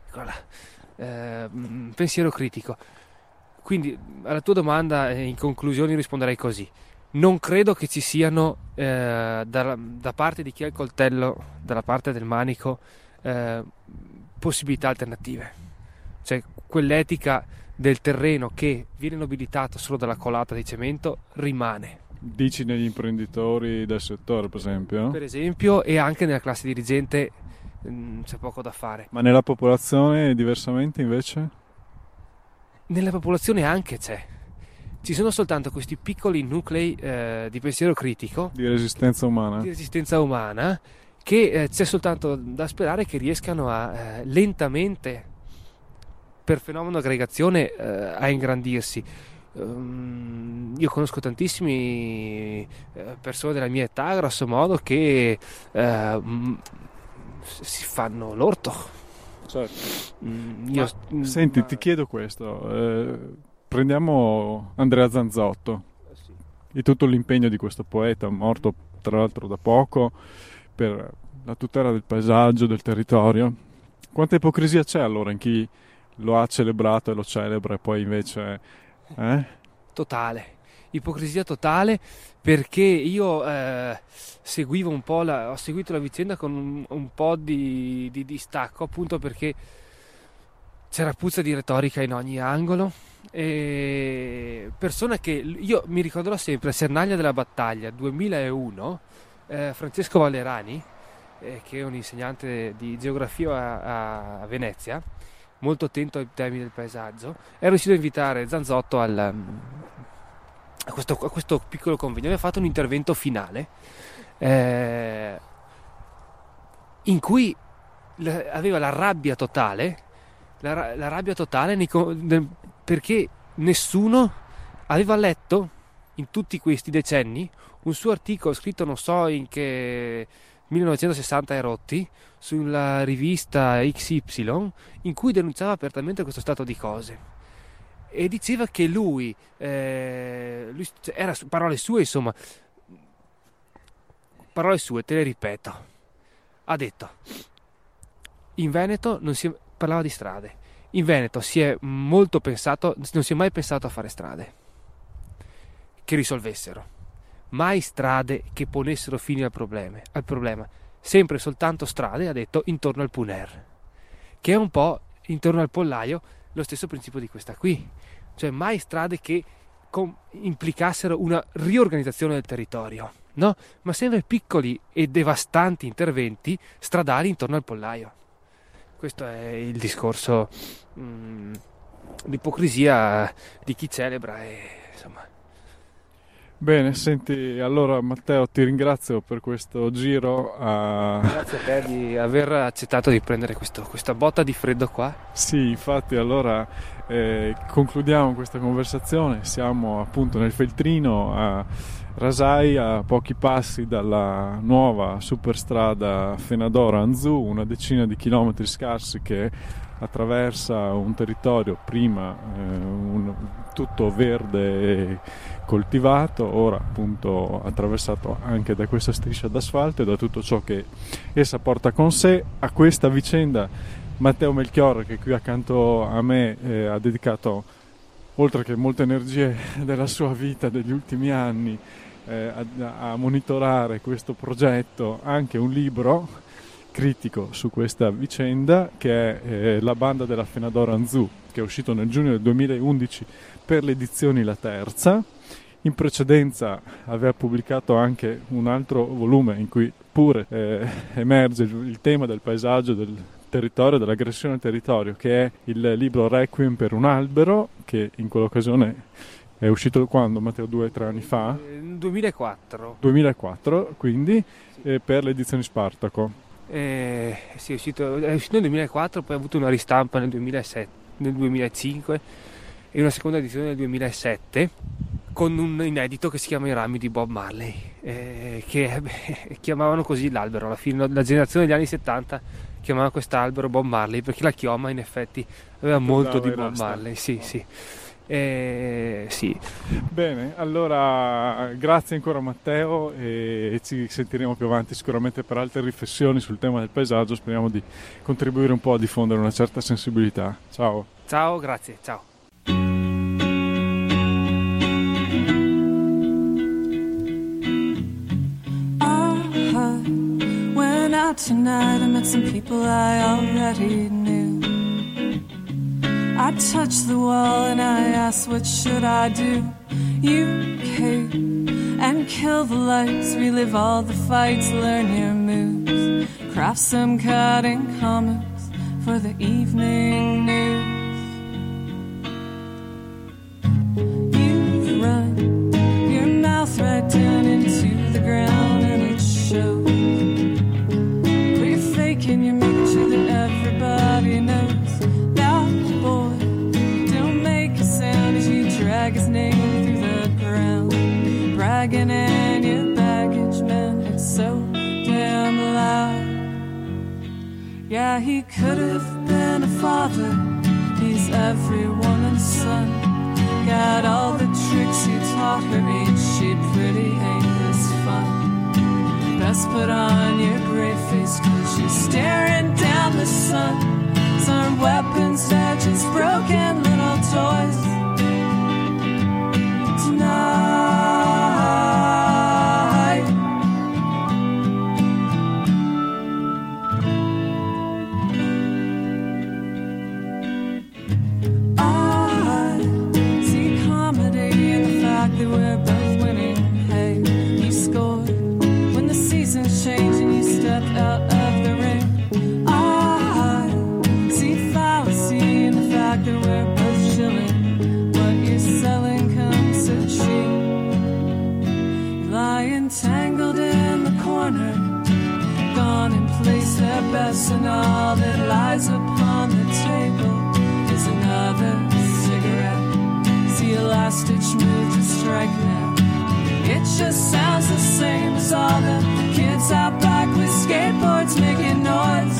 Pensiero critico. Quindi alla tua domanda, in conclusione, risponderei così: non credo che ci siano da parte di chi ha il coltello dalla parte del manico possibilità alternative. Cioè, quell'etica del terreno che viene nobilitato solo dalla colata di cemento rimane. Dici negli imprenditori del settore, per esempio? Per esempio, e anche nella classe dirigente c'è poco da fare. Ma nella popolazione diversamente invece? Nella popolazione anche c'è. Ci sono soltanto questi piccoli nuclei di pensiero critico, di resistenza umana, che c'è soltanto da sperare che riescano a lentamente, per fenomeno aggregazione, a ingrandirsi. Io conosco tantissimi persone della mia età, grosso modo, che si fanno l'orto. Certo. Senti, ti chiedo questo, prendiamo Andrea Zanzotto e tutto l'impegno di questo poeta, morto tra l'altro da poco, per la tutela del paesaggio, del territorio. Quanta ipocrisia c'è allora in chi lo ha celebrato e lo celebra e poi invece... Totale, ipocrisia totale, perché io seguivo un po' ho seguito la vicenda con un po' di distacco, appunto perché c'era puzza di retorica in ogni angolo, e persona che io mi ricorderò sempre, Sernaglia della Battaglia 2001, Francesco Vallerani, che è un insegnante di geografia a Venezia, molto attento ai temi del paesaggio, è riuscito a invitare Zanzotto a questo piccolo convegno. Aveva fatto un intervento finale in cui aveva la rabbia totale, perché nessuno aveva letto in tutti questi decenni un suo articolo scritto non so in che 1960 e rotti sulla rivista XY, in cui denunciava apertamente questo stato di cose e diceva che lui era parole sue, te le ripeto, ha detto: in Veneto parlava di strade, in Veneto non si è mai pensato a fare strade che risolvessero, mai strade che ponessero fine al problema, sempre soltanto strade, ha detto, intorno al Puner, che è un po' intorno al pollaio lo stesso principio di questa qui, cioè mai strade che implicassero una riorganizzazione del territorio, no? Ma sempre piccoli e devastanti interventi stradali intorno al pollaio. Questo è il discorso, l'ipocrisia di chi celebra e insomma. Bene, senti, allora Matteo, ti ringrazio per questo giro. Grazie a te di aver accettato di prendere questa botta di freddo qua. Sì, infatti, allora concludiamo questa conversazione. Siamo appunto nel Feltrino a Rasai, a pochi passi dalla nuova superstrada Fenadora-Anzù, una decina di chilometri scarsi che attraversa un territorio prima tutto verde e coltivato, ora appunto attraversato anche da questa striscia d'asfalto e da tutto ciò che essa porta con sé. A questa vicenda Matteo Melchiorre, che qui accanto a me ha dedicato, oltre che molte energie della sua vita degli ultimi anni, a monitorare questo progetto, anche un libro critico su questa vicenda, che è La banda della Fenadora Anzù, che è uscito nel giugno del 2011 per le edizioni La Terza. In precedenza aveva pubblicato anche un altro volume in cui pure emerge il tema del paesaggio, del territorio, dell'aggressione al territorio, che è il libro Requiem per un albero, che in quell'occasione è uscito quando, Matteo? 2 o 3 anni fa? 2004, quindi per le edizioni Spartaco. Sì, è uscito nel 2004, poi ha avuto una ristampa nel 2007, nel 2005, e una seconda edizione nel 2007 con un inedito che si chiama I rami di Bob Marley, che chiamavano così l'albero. Alla fine la generazione degli anni 70 chiamava quest'albero Bob Marley perché la chioma in effetti aveva molto di Bob Marley. Sì. Bene, allora grazie ancora Matteo, e ci sentiremo più avanti sicuramente per altre riflessioni sul tema del paesaggio. Speriamo di contribuire un po' a diffondere una certa sensibilità. Ciao, grazie, ciao. Went out tonight, I met some people I already knew. I touched the wall and I asked, what should I do? You came and kill the lights, relive all the fights, learn your moves, craft some cutting comments for the evening news. You run your mouth right down into the ground and it shows. But you're faking, you're making sure that everybody knows. Drag his name through the ground, bragging in your baggage, man, it's so damn loud. Yeah, he could have been a father, he's every woman's son. Got all the tricks he taught her, ain't she pretty, ain't this fun? Best put on your brave face, 'cause you're staring down the sun. These aren't weapons, they're just broken little toys. Tonight, I see comedy in the fact that we're both winning. Hey, you scored when the seasons change and you step out of the ring. I see fallacy in the fact that we're both chilling. What you're selling comes so cheap. Lying tangled in the corner, gone and placed their best, and all that lies upon the table is another cigarette. See a last ditch move to strike now. It just sounds the same as all the kids out back with skateboards making noise.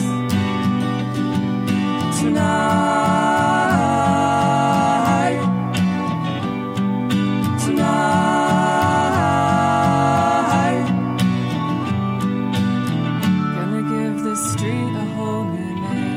Tonight, gonna give this street a whole new name.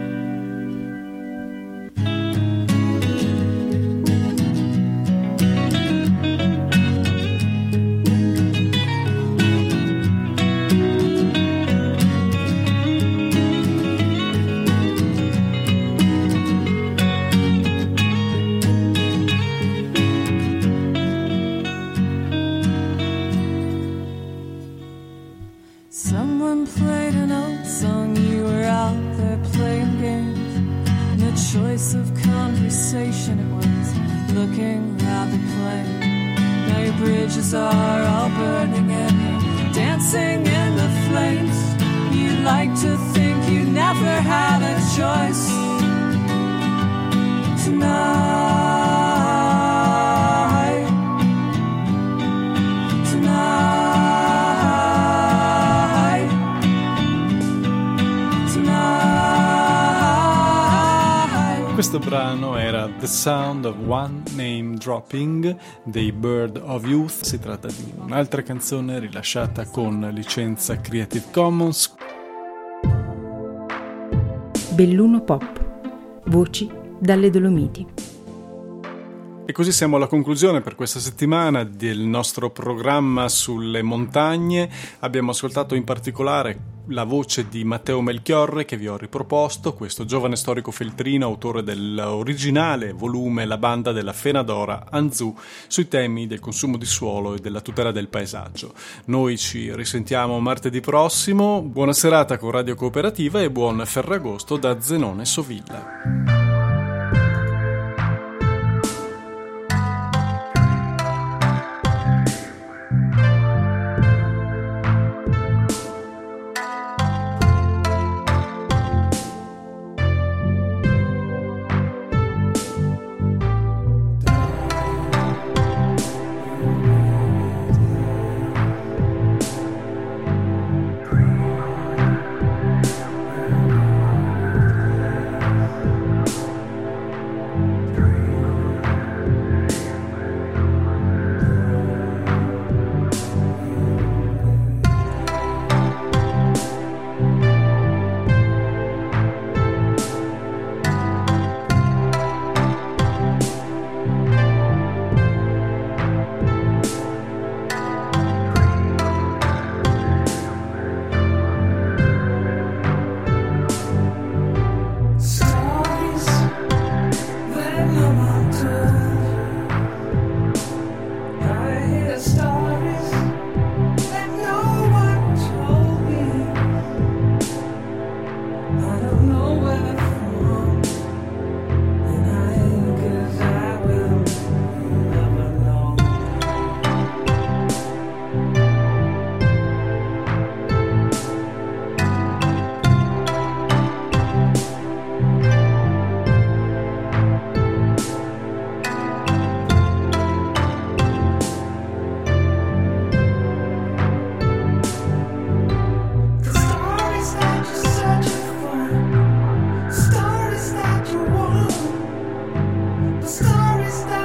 Someone played an old song, you were out there playing games. No choice of conversation it was, looking rather plain. Now your bridges are all burning and you're dancing in the flames. You like to think you never had a choice. Tonight, tonight, tonight. Questo brano era The Sound of One Name Dropping dei Bird of Youth. Si tratta di un'altra canzone rilasciata con licenza Creative Commons. Belluno Pop. Voci dalle Dolomiti. E così siamo alla conclusione per questa settimana del nostro programma sulle montagne. Abbiamo ascoltato in particolare la voce di Matteo Melchiorre, che vi ho riproposto, questo giovane storico feltrino, autore dell'originale volume La banda della Fenadora Anzù, sui temi del consumo di suolo e della tutela del paesaggio. Noi ci risentiamo martedì prossimo. Buona serata con Radio Cooperativa e buon Ferragosto da Zenone Sovilla. is that